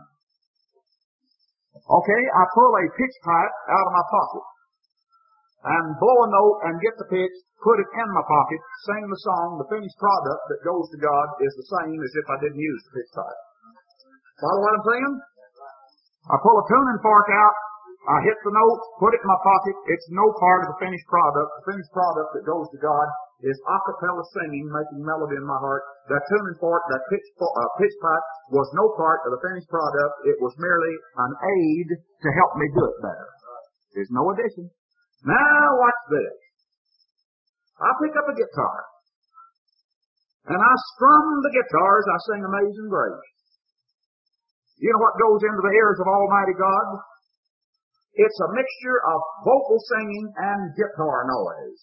Okay, I pull a pitch pipe out of my pocket and blow a note and get the pitch, put it in my pocket, sing the song. The finished product that goes to God is the same as if I didn't use the pitch pipe. Follow what I'm saying? I pull a tuning fork out, I hit the note, put it in my pocket. It's no part of the finished product. The finished product that goes to God is a cappella singing, making melody in my heart. That tuning fork, that pitch, uh, pitch pipe was no part of the finished product. It was merely an aid to help me do it better. There's no addition. Now watch this. I pick up a guitar, and I strum the guitar as I sing Amazing Grace. You know what goes into the ears of Almighty God? It's a mixture of vocal singing and guitar noise.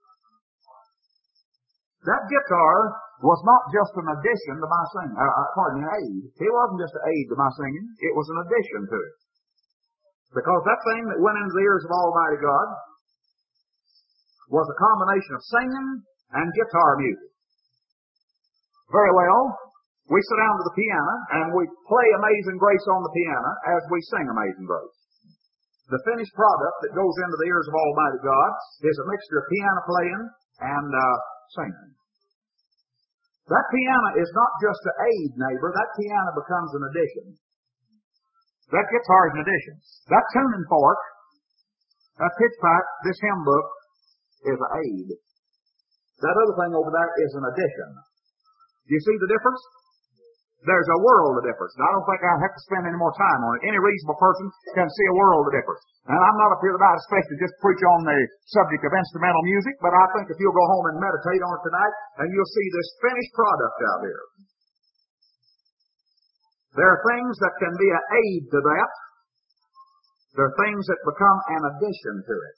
That guitar was not just an addition to my singing, uh, pardon me, an aid. It wasn't just an aid to my singing, it was an addition to it. Because that thing that went into the ears of Almighty God was a combination of singing and guitar music. Very well, we sit down to the piano and we play Amazing Grace on the piano as we sing Amazing Grace. The finished product that goes into the ears of Almighty God is a mixture of piano playing and uh, singing. That piano is not just an aid, neighbor. That piano becomes an addition. That guitar is an addition. That tuning fork, that pitch pipe, this hymn book is an aid. That other thing over there is an addition. Do you see the difference? There's a world of difference. And I don't think I have to spend any more time on it. Any reasonable person can see a world of difference. And I'm not up here tonight especially just preach on the subject of instrumental music, but I think if you'll go home and meditate on it tonight, and you'll see this finished product out here. There are things that can be an aid to that. There are things that become an addition to it.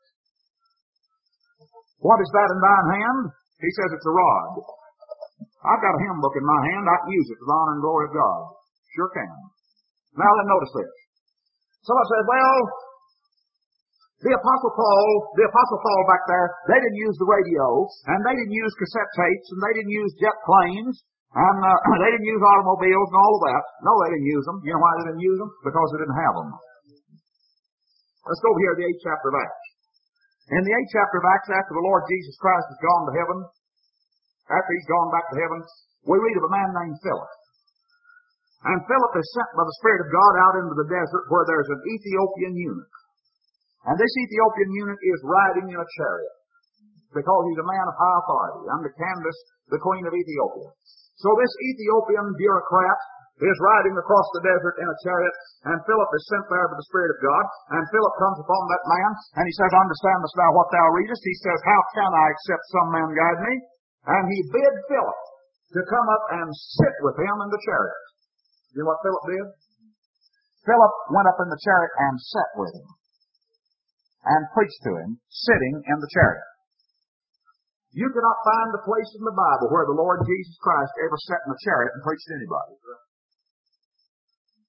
What is that in thine hand? He says it's a rod. I've got a hymn book in my hand. I can use it to the honor and glory of God. Sure can. Now then, notice this. Someone says, well, the Apostle Paul, the Apostle Paul back there, they didn't use the radio, and they didn't use cassette tapes, and they didn't use jet planes, and uh, they didn't use automobiles and all of that. No, they didn't use them. You know why they didn't use them? Because they didn't have them. Let's go over here to the eighth chapter of Acts. In the eighth chapter of Acts, after the Lord Jesus Christ has gone to heaven, after he's gone back to heaven, we read of a man named Philip. And Philip is sent by the Spirit of God out into the desert where there's an Ethiopian eunuch. And this Ethiopian eunuch is riding in a chariot because he's a man of high authority under Candace, the queen of Ethiopia. So this Ethiopian bureaucrat is riding across the desert in a chariot, and Philip is sent there by the Spirit of God. And Philip comes upon that man, and he says, understandest thou what thou readest? He says, how can I except some man guide me? And he bid Philip to come up and sit with him in the chariot. You know what Philip did? Philip went up in the chariot and sat with him and preached to him, sitting in the chariot. You cannot find a place in the Bible where the Lord Jesus Christ ever sat in a chariot and preached to anybody.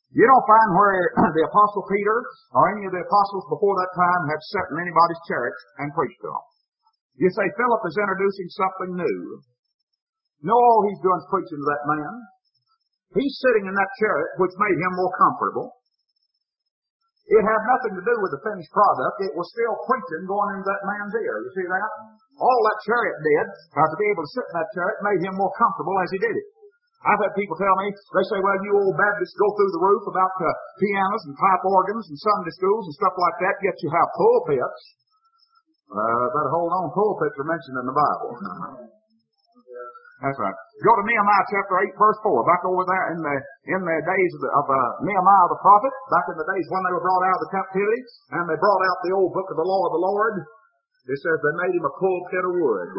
You don't find where the Apostle Peter or any of the apostles before that time had sat in anybody's chariot and preached to them. You say Philip is introducing something new. No, all he's doing is preaching to that man. He's sitting in that chariot, which made him more comfortable. It had nothing to do with the finished product. It was still preaching going into that man's ear. You see that? All that chariot did, uh, to be able to sit in that chariot, made him more comfortable as he did it. I've had people tell me, they say, well, you old Baptists go through the roof about uh, pianos and pipe organs and Sunday schools and stuff like that, yet you have pulpits. Uh, better hold on, pulpits are mentioned in the Bible. That's right. Go to Nehemiah chapter eight, verse four. Back over there in the in the days of, the, of uh, Nehemiah the prophet, back in the days when they were brought out of the captivity, and they brought out the old book of the law of the Lord. It says they made him a pulpit of wood.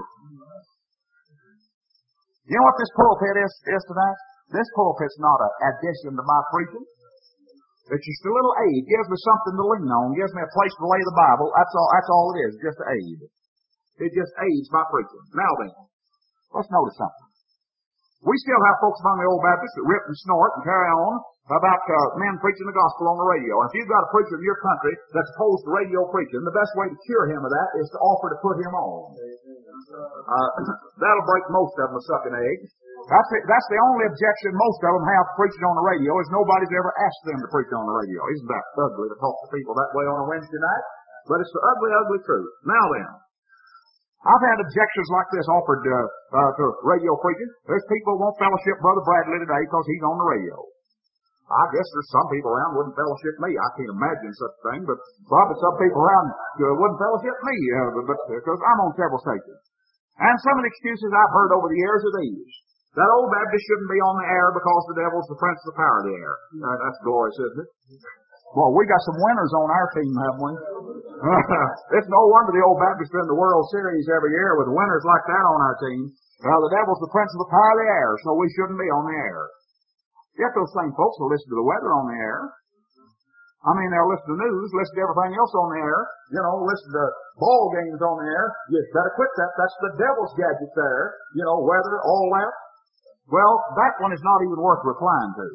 You know what this pulpit is, is tonight? This pulpit's not an addition to my preaching. It's just a little aid. It gives me something to lean on. It gives me a place to lay the Bible. That's all, that's all it is, just an aid. It just aids my preaching. Now then, let's notice something. We still have folks among the old Baptists that rip and snort and carry on about uh, men preaching the gospel on the radio. And if you've got a preacher in your country that's opposed to radio preaching, the best way to cure him of that is to offer to put him on. Uh, that'll break most of them a sucking egg. That's the, that's the only objection most of them have to preaching on the radio is nobody's ever asked them to preach on the radio. Isn't that ugly to talk to people that way on a Wednesday night? But it's the ugly, ugly truth. Now then, I've had objections like this offered uh, uh, to radio preaching. There's people who won't fellowship Brother Bradley today because he's on the radio. I guess there's some people around who wouldn't fellowship me. I can't imagine such a thing, but probably some people around uh, wouldn't fellowship me uh, but because I'm on several stations. And some of the excuses I've heard over the years are these. That old Baptist shouldn't be on the air because the devil's the prince of the power of the air. Uh, that's glorious, isn't it? Well, we got some winners on our team, haven't we? It's no wonder the old Baptists win the World Series every year with winners like that on our team. Well, the devil's the prince of the power of the air, so we shouldn't be on the air. Yet those same folks will listen to the weather on the air. I mean, they'll listen to news, listen to everything else on the air, you know, listen to ball games on the air. You better quit that. That's the devil's gadget there. You know, weather, all that. Well, that one is not even worth replying to.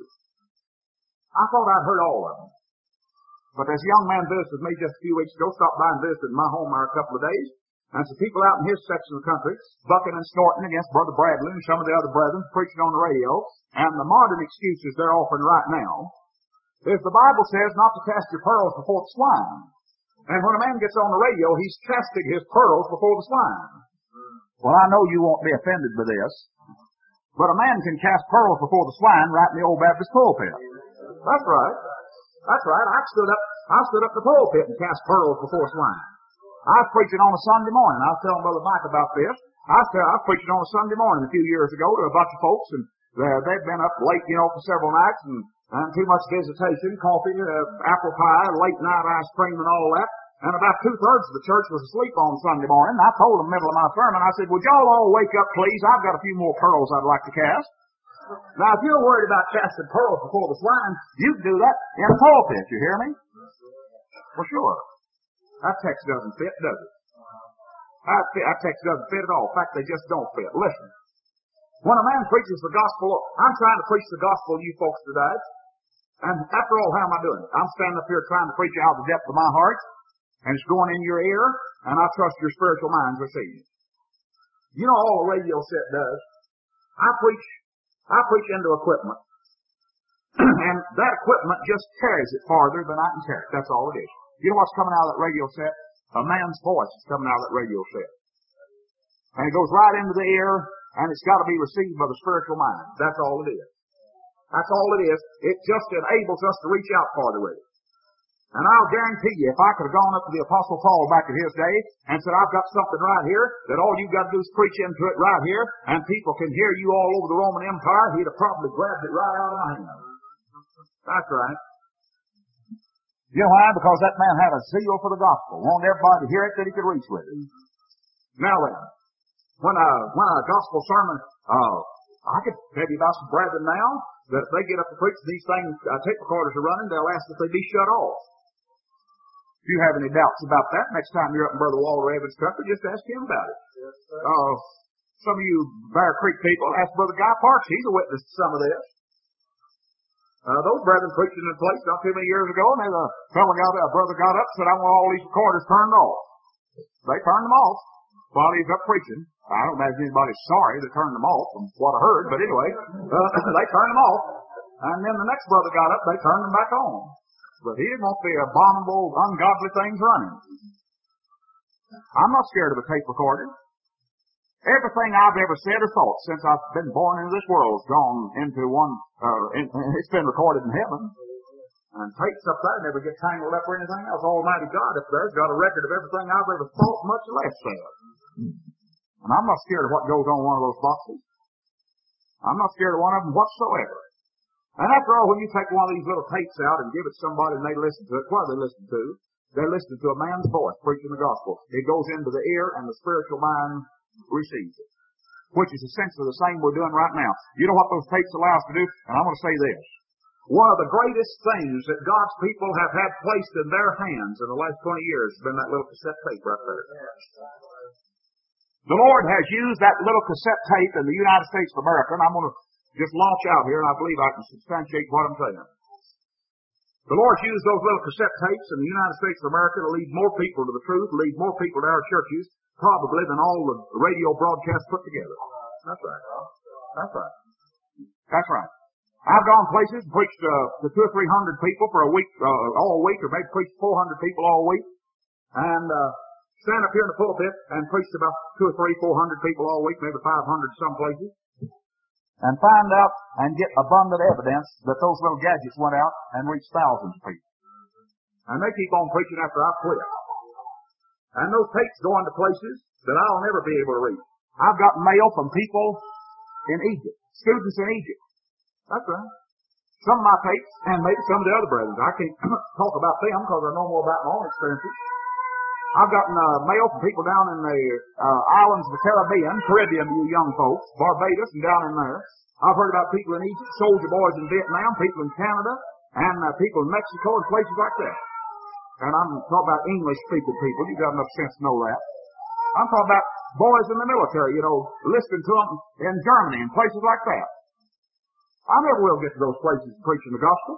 I thought I'd heard all of them. But this young man visited with me just a few weeks ago, stopped by and visited in my home there a couple of days. And some people out in his section of the country, bucking and snorting against Brother Bradley and some of the other brethren preaching on the radio. And the modern excuses they're offering right now is the Bible says not to cast your pearls before the swine. And when a man gets on the radio, he's casting his pearls before the swine. Well, I know you won't be offended by this, but a man can cast pearls before the swine right in the old Baptist pulpit. That's right. That's right. I stood up, I stood up the pulpit and cast pearls before swine. I was preaching on a Sunday morning. I was telling Brother Mike about this. I was, I was preaching on a Sunday morning a few years ago to a bunch of folks, and uh, they'd been up late, you know, for several nights, and, and too much visitation, coffee, uh, apple pie, late night ice cream, and all that. And about two-thirds of the church was asleep on Sunday morning. And I told them in the middle of my sermon, I said, would y'all all wake up, please? I've got a few more pearls I'd like to cast. Now, if you're worried about casting pearls before the swine, you can do that in a pulpit, you hear me? For sure. That text doesn't fit, does it? That, that text doesn't fit at all. In fact, they just don't fit. Listen. When a man preaches the gospel, I'm trying to preach the gospel to you folks today. And after all, how am I doing? I'm standing up here trying to preach out of the depth of my heart. And it's going in your ear. And I trust your spiritual minds receive it. You know all a radio set does? I preach I preach into equipment. And that equipment just carries it farther than I can carry it. That's all it is. You know what's coming out of that radio set? A man's voice is coming out of that radio set. And it goes right into the ear, and it's got to be received by the spiritual mind. That's all it is. That's all it is. It just enables us to reach out farther with it. And I'll guarantee you, if I could have gone up to the Apostle Paul back in his day and said, I've got something right here that all you've got to do is preach into it right here, and people can hear you all over the Roman Empire, he'd have probably grabbed it right out of my hand. That's right. You know why? Because that man had a zeal for the gospel. Wanted everybody to hear it that he could reach with it. Now then, when a, when a gospel sermon, uh, I could tell you about some brethren now, that if they get up to preach these things, uh, tape recorders are running, they'll ask if they be shut off. If you have any doubts about that, next time you're up in Brother Walter Evans' country, just ask him about it. Yes, uh, some of you Bear Creek people, ask Brother Guy Parks. He's a witness to some of this. Uh, those brethren preaching in a place not too many years ago, and a fellow got, a brother got up and said, I want all these recorders turned off. They turned them off while he was up preaching. I don't imagine anybody's sorry they turned them off from what I heard, but anyway, uh, they turned them off. And then the next brother got up, they turned them back on. But he didn't want the abominable, ungodly things running. I'm not scared of a tape recorder. Everything I've ever said or thought since I've been born into this world has gone into one, uh, in, it's been recorded in heaven. And tapes up there never get tangled up or anything else. Almighty God up there's got a record of everything I've ever thought, much less said. And I'm not scared of what goes on in one of those boxes. I'm not scared of one of them whatsoever. And after all, when you take one of these little tapes out and give it to somebody and they listen to it, what do they listen to? They listen to a man's voice preaching the gospel. It goes into the ear and the spiritual mind receives it, which is essentially the same we're doing right now. You know what those tapes allow us to do? And I'm going to say this. One of the greatest things that God's people have had placed in their hands in the last twenty years has been that little cassette tape right there. The Lord has used that little cassette tape in the United States of America, and I'm going to just launch out here, and I believe I can substantiate what I'm saying. The Lord's used those little cassette tapes in the United States of America to lead more people to the truth, lead more people to our churches, probably than all the radio broadcasts put together. That's right. That's right. That's right. I've gone places and preached uh, to two or three hundred people for a week, uh, all week, or maybe preached four hundred people all week, and uh, stand up here in the pulpit and preached about two or three, four hundred people all week, maybe five hundred some places, and find out and get abundant evidence that those little gadgets went out and reached thousands of people. And they keep on preaching after I quit. And those tapes go into places that I'll never be able to reach. I've got mail from people in Egypt, students in Egypt. That's right. Some of my tapes, and maybe some of the other brethren. I can't talk about them because I know more about my own experiences. I've gotten uh, mail from people down in the uh, islands of the Caribbean, Caribbean, you young folks, Barbados and down in there. I've heard about people in Egypt, soldier boys in Vietnam, people in Canada, and uh, people in Mexico and places like that. And I'm talking about English-speaking people. You've got enough sense to know that. I'm talking about boys in the military, you know, listening to them in Germany and places like that. I never will get to those places preaching the gospel.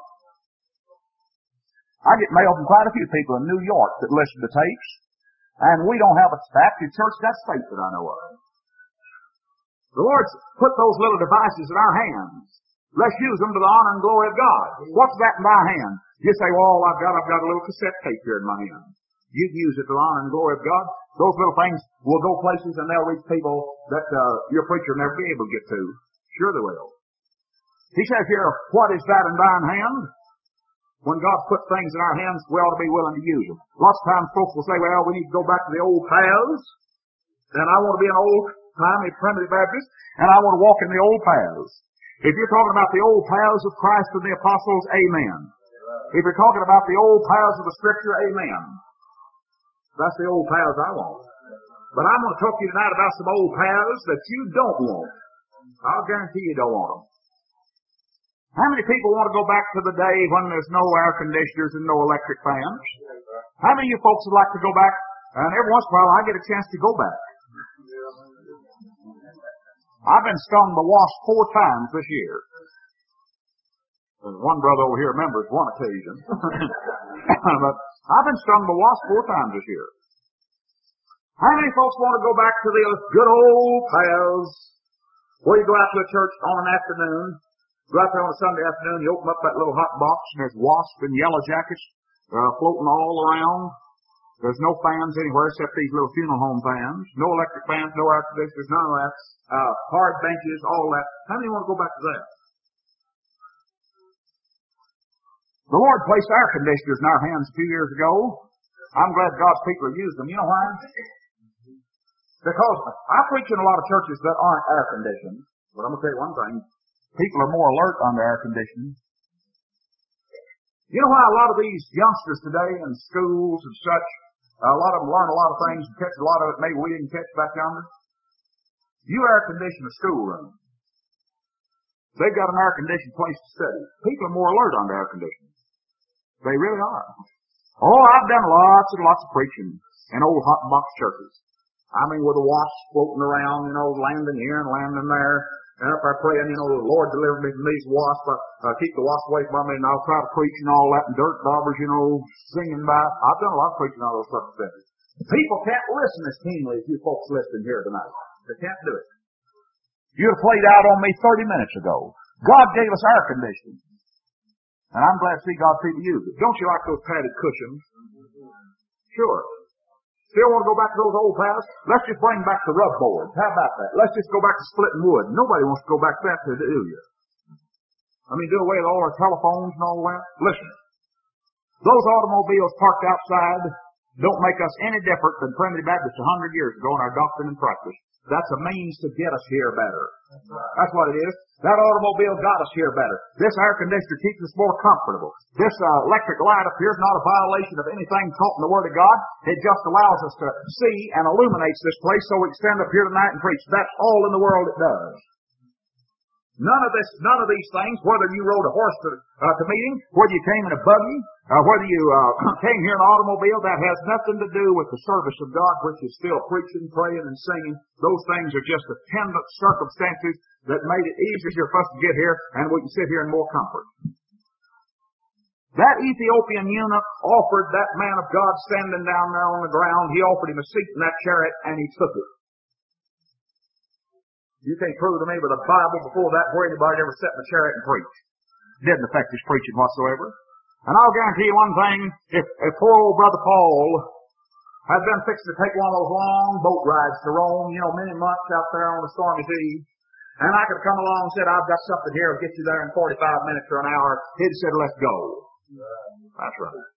I get mail from quite a few people in New York that listen to tapes, and we don't have a active church in that state that I know of. The Lord's put those little devices in our hands. Let's use them to the honor and glory of God. What's that in my hand? You say, well, all I've got, I've got a little cassette tape here in my hand. You can use it to the honor and glory of God. Those little things will go places and they'll reach people that uh, your preacher will never be able to get to. Sure they will. He says here, what is that in thine hand? When God puts things in our hands, we ought to be willing to use them. Lots of times folks will say, well, we need to go back to the old paths. And I want to be an old-timey primitive Baptist, and I want to walk in the old paths. If you're talking about the old paths of Christ and the apostles, amen. If you're talking about the old paths of the Scripture, amen. That's the old paths I want. But I'm going to talk to you tonight about some old paths that you don't want. I'll guarantee you don't want them. How many people want to go back to the day when there's no air conditioners and no electric fans? How many of you folks would like to go back? And every once in a while I get a chance to go back. I've been stung by wasp four times this year. One brother over here remembers one occasion. But I've been stung by wasp four times this year. How many folks want to go back to the good old paths where you go out to a church on an afternoon, go out there on a Sunday afternoon, you open up that little hot box and there's wasps and yellow jackets uh, floating all around. There's no fans anywhere except these little funeral home fans. No electric fans, no air conditioners, none of that. Uh, hard benches, all that. How many want to go back to that? The Lord placed air conditioners in our hands a few years ago. I'm glad God's people have used them. You know why? Because I preach in a lot of churches that aren't air conditioned. But I'm going to tell you one thing. People are more alert under air conditioning. You know why a lot of these youngsters today in schools and such, a lot of them learn a lot of things and catch a lot of it maybe we didn't catch back yonder? You air condition a schoolroom. They've got an air conditioned place to study. People are more alert under air conditioning. They really are. Oh, I've done lots and lots of preaching in old hot box churches. I mean, with the wasps floating around, you know, landing here and landing there. And up there praying, you know, the Lord deliver me from these wasps, uh, uh, keep the wasps away from me, and I'll try to preach and all that, and dirt bobbers, you know, singing by. I've done a lot of preaching on those circumstances. People can't listen as keenly as you folks listening here tonight. They can't do it. You'd have played out on me thirty minutes ago. God gave us air conditioning. And I'm glad to see God's people use it. Don't you like those padded cushions? Sure. Still want to go back to those old paths? Let's just bring back the rub boards. How about that? Let's just go back to splitting wood. Nobody wants to go back to that, do you? I mean, do away with all our telephones and all that. Listen, those automobiles parked outside don't make us any different than primitive Baptists a hundred years ago in our doctrine and practice. That's a means to get us here better. That's what it is. That automobile got us here better. This air conditioner keeps us more comfortable. This uh, electric light up here is not a violation of anything taught in the Word of God. It just allows us to see and illuminates this place so we can stand up here tonight and preach. That's all in the world it does. None of this, none of these things, whether you rode a horse to, uh, to meeting, whether you came in a buggy, uh, whether you uh, came here in an automobile, that has nothing to do with the service of God, which is still preaching, praying, and singing. Those things are just attendant circumstances that made it easier for us to get here, and we can sit here in more comfort. That Ethiopian eunuch offered that man of God standing down there on the ground, he offered him a seat in that chariot, and he took it. You can't prove to me with a Bible before that where anybody ever sat in a chariot and preached. Didn't affect his preaching whatsoever. And I'll guarantee you one thing, if, if poor old Brother Paul had been fixed to take one of those long boat rides to Rome, you know, many months out there on a stormy sea, and I could have come along and said, I've got something here, I'll get you there in forty-five minutes or an hour, he'd have said, let's go. That's right.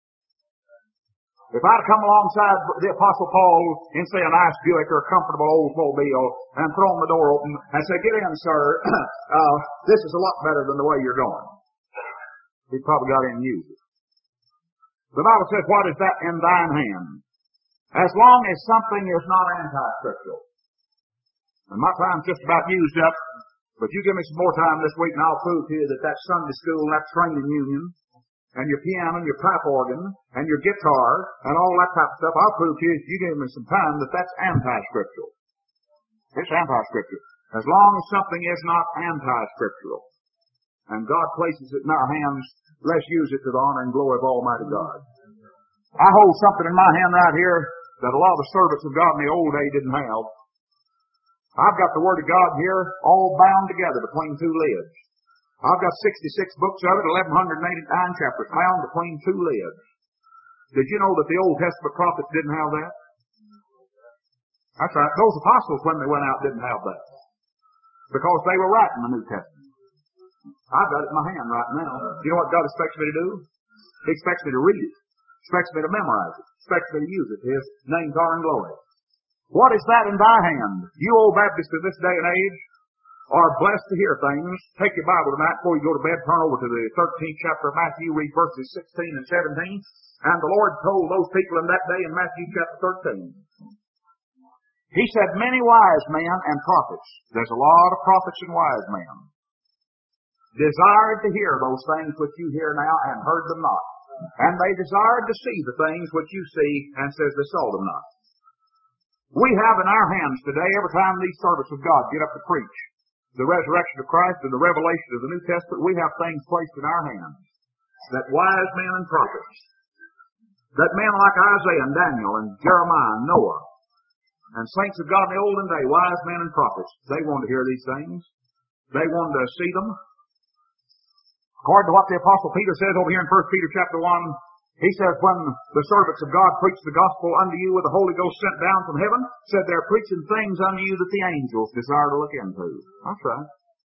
If I'd come alongside the Apostle Paul in, say, a nice Buick or a comfortable Oldsmobile and thrown the door open and say, get in, sir, uh, this is a lot better than the way you're going, he'd probably got in and used it. The Bible says, what is that in thine hand? As long as something is not anti-scriptural. And my time's just about used up, but you give me some more time this week and I'll prove to you that that Sunday school and that training union and your piano and your pipe organ and your guitar and all that type of stuff, I'll prove to you, if you give me some time, that that's anti-scriptural. It's anti-scriptural. As long as something is not anti-scriptural and God places it in our hands, let's use it to the honor and glory of Almighty God. I hold something in my hand right here that a lot of the servants of God in the old day didn't have. I've got the Word of God here all bound together between two lids. I've got sixty-six books of it, eleven eighty-nine chapters, bound between two lids. Did you know that the Old Testament prophets didn't have that? That's right. Those apostles, when they went out, didn't have that. Because they were writing the New Testament. I've got it in my hand right now. You know what God expects me to do? He expects me to read it. He expects me to memorize it. He expects me to use it to His name's honor and glory. What is that in thy hand? You old Baptists in this day and age are blessed to hear things. Take your Bible tonight before you go to bed. Turn over to the thirteenth chapter of Matthew. Read verses sixteen and seventeen. And the Lord told those people in that day in Matthew chapter thirteen. He said, many wise men and prophets. There's a lot of prophets and wise men. Desired to hear those things which you hear now and heard them not. And they desired to see the things which you see and says they saw them not. We have in our hands today, every time these servants of God get up to preach the resurrection of Christ and the revelation of the New Testament, we have things placed in our hands that wise men and prophets, that men like Isaiah and Daniel and Jeremiah and Noah and saints of God in the olden day, wise men and prophets, they wanted to hear these things. They wanted to see them. According to what the Apostle Peter says over here in First Peter chapter one, he says, when the servants of God preach the gospel unto you with the Holy Ghost sent down from heaven, said they're preaching things unto you that the angels desire to look into. That's right.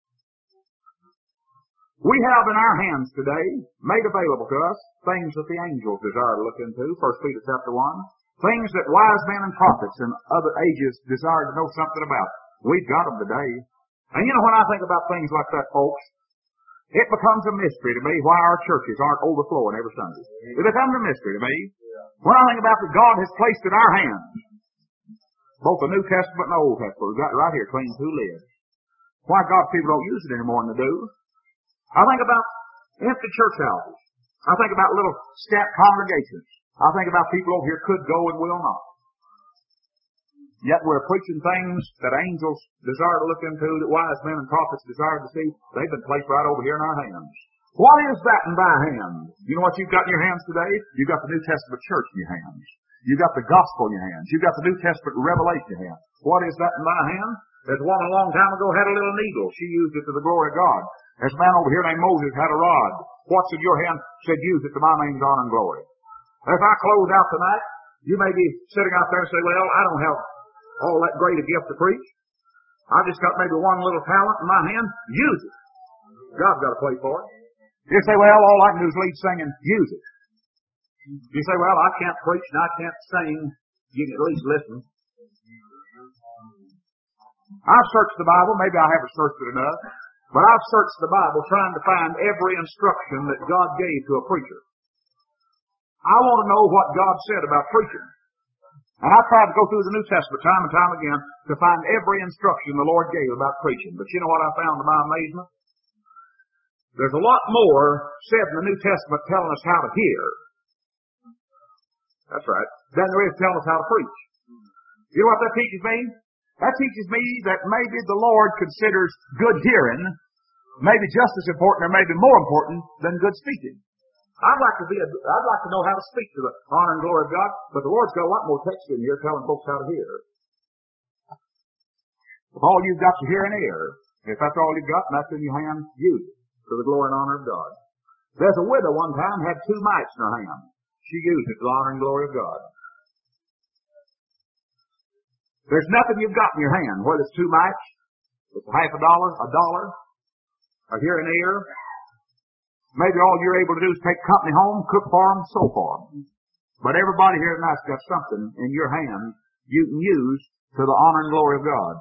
We have in our hands today, made available to us, things that the angels desire to look into, First Peter chapter one. Things that wise men and prophets in other ages desire to know something about. We've got them today. And you know, when I think about things like that, folks, it becomes a mystery to me why our churches aren't overflowing every Sunday. It becomes a mystery to me. When I think about that God has placed in our hands both the New Testament and the Old Testament. We've got it right here between two lids. Why God's people don't use it any more than they do. I think about empty church houses. I think about little scant congregations. I think about people over here could go and will not. Yet we're preaching things that angels desire to look into, that wise men and prophets desire to see. They've been placed right over here in our hands. What is that in thy hand? You know what you've got in your hands today? You've got the New Testament church in your hands. You've got the gospel in your hands. You've got the New Testament revelation in your hands. What is that in thy hand? There's one a long time ago had a little needle. She used it to the glory of God. There's a man over here named Moses had a rod. What's in your hand? Said use it to my name's honor and glory. If I close out tonight, you may be sitting out there and say, well, I don't have all that great a gift to preach. I've just got maybe one little talent in my hand. Use it. God's got a place for it. You say, well, all I can do is lead singing. Use it. You say, well, I can't preach and I can't sing. You can at least listen. I've searched the Bible. Maybe I haven't searched it enough. But I've searched the Bible trying to find every instruction that God gave to a preacher. I want to know what God said about preaching. And I tried to go through the New Testament time and time again to find every instruction the Lord gave about preaching. But you know what I found to my amazement? There's a lot more said in the New Testament telling us how to hear. That's right. Than there is telling us how to preach. You know what that teaches me? That teaches me that maybe the Lord considers good hearing maybe just as important or maybe more important than good speaking. I'd like to be a, I'd like to know how to speak to the honor and glory of God, but the Lord's got a lot more text in here telling folks how to hear. If all you've got is hear and ear, if that's all you've got and that's in your hand, use it to the glory and honor of God. There's a widow one time had two mites in her hand. She used it to the honor and glory of God. There's nothing you've got in your hand, whether it's two mites, it's half a dollar, a dollar, a hear and ear. Maybe all you're able to do is take company home, cook for them, sew for them. But everybody here tonight's got something in your hand you can use to the honor and glory of God.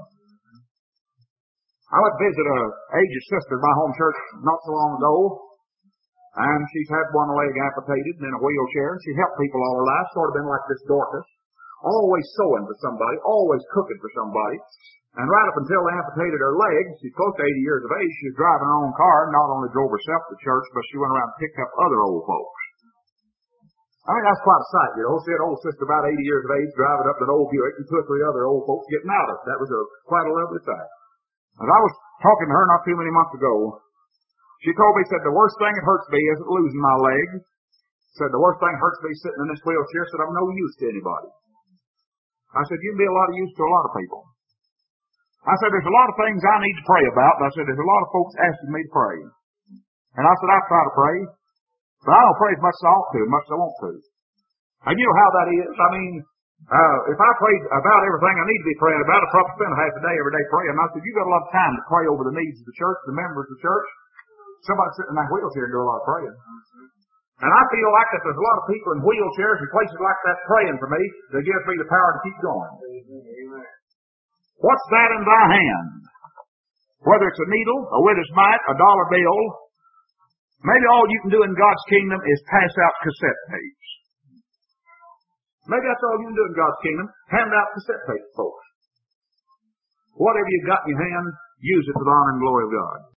I went to visit a aged sister in my home church not so long ago, and she's had one leg amputated and in a wheelchair, and she helped people all her life, sort of been like this Dorcas, always sewing for somebody, always cooking for somebody. And right up until they amputated her leg, she's close to eighty years of age, she was driving her own car, not only drove herself to church, but she went around and picked up other old folks. I mean, that's quite a sight, you know. See an old sister about eighty years of age driving up to an old Buick and two or three other old folks getting out of it. That was a, quite a lovely sight. As I was talking to her not too many months ago, she told me, said, the worst thing that hurts me isn't losing my leg. Said, the worst thing that hurts me sitting in this wheelchair. Said, I'm no use to anybody. I said, you can be a lot of use to a lot of people. I said, there's a lot of things I need to pray about. And I said, there's a lot of folks asking me to pray. And I said, I try to pray. But I don't pray as much as I ought to, as much as I want to. And you know how that is. I mean, uh, if I prayed about everything I need to be praying about, I'd probably spend a half a day every day praying. And I said, you've got a lot of time to pray over the needs of the church, the members of the church. Somebody sitting in that wheelchair can do a lot of praying. And I feel like that there's a lot of people in wheelchairs and places like that praying for me that gives me the power to keep going. Amen. What's that in thy hand? Whether it's a needle, a widow's mite, a dollar bill, maybe all you can do in God's kingdom is pass out cassette tapes. Maybe that's all you can do in God's kingdom, hand out cassette tapes, folks. Whatever you've got in your hand, use it for the honor and glory of God.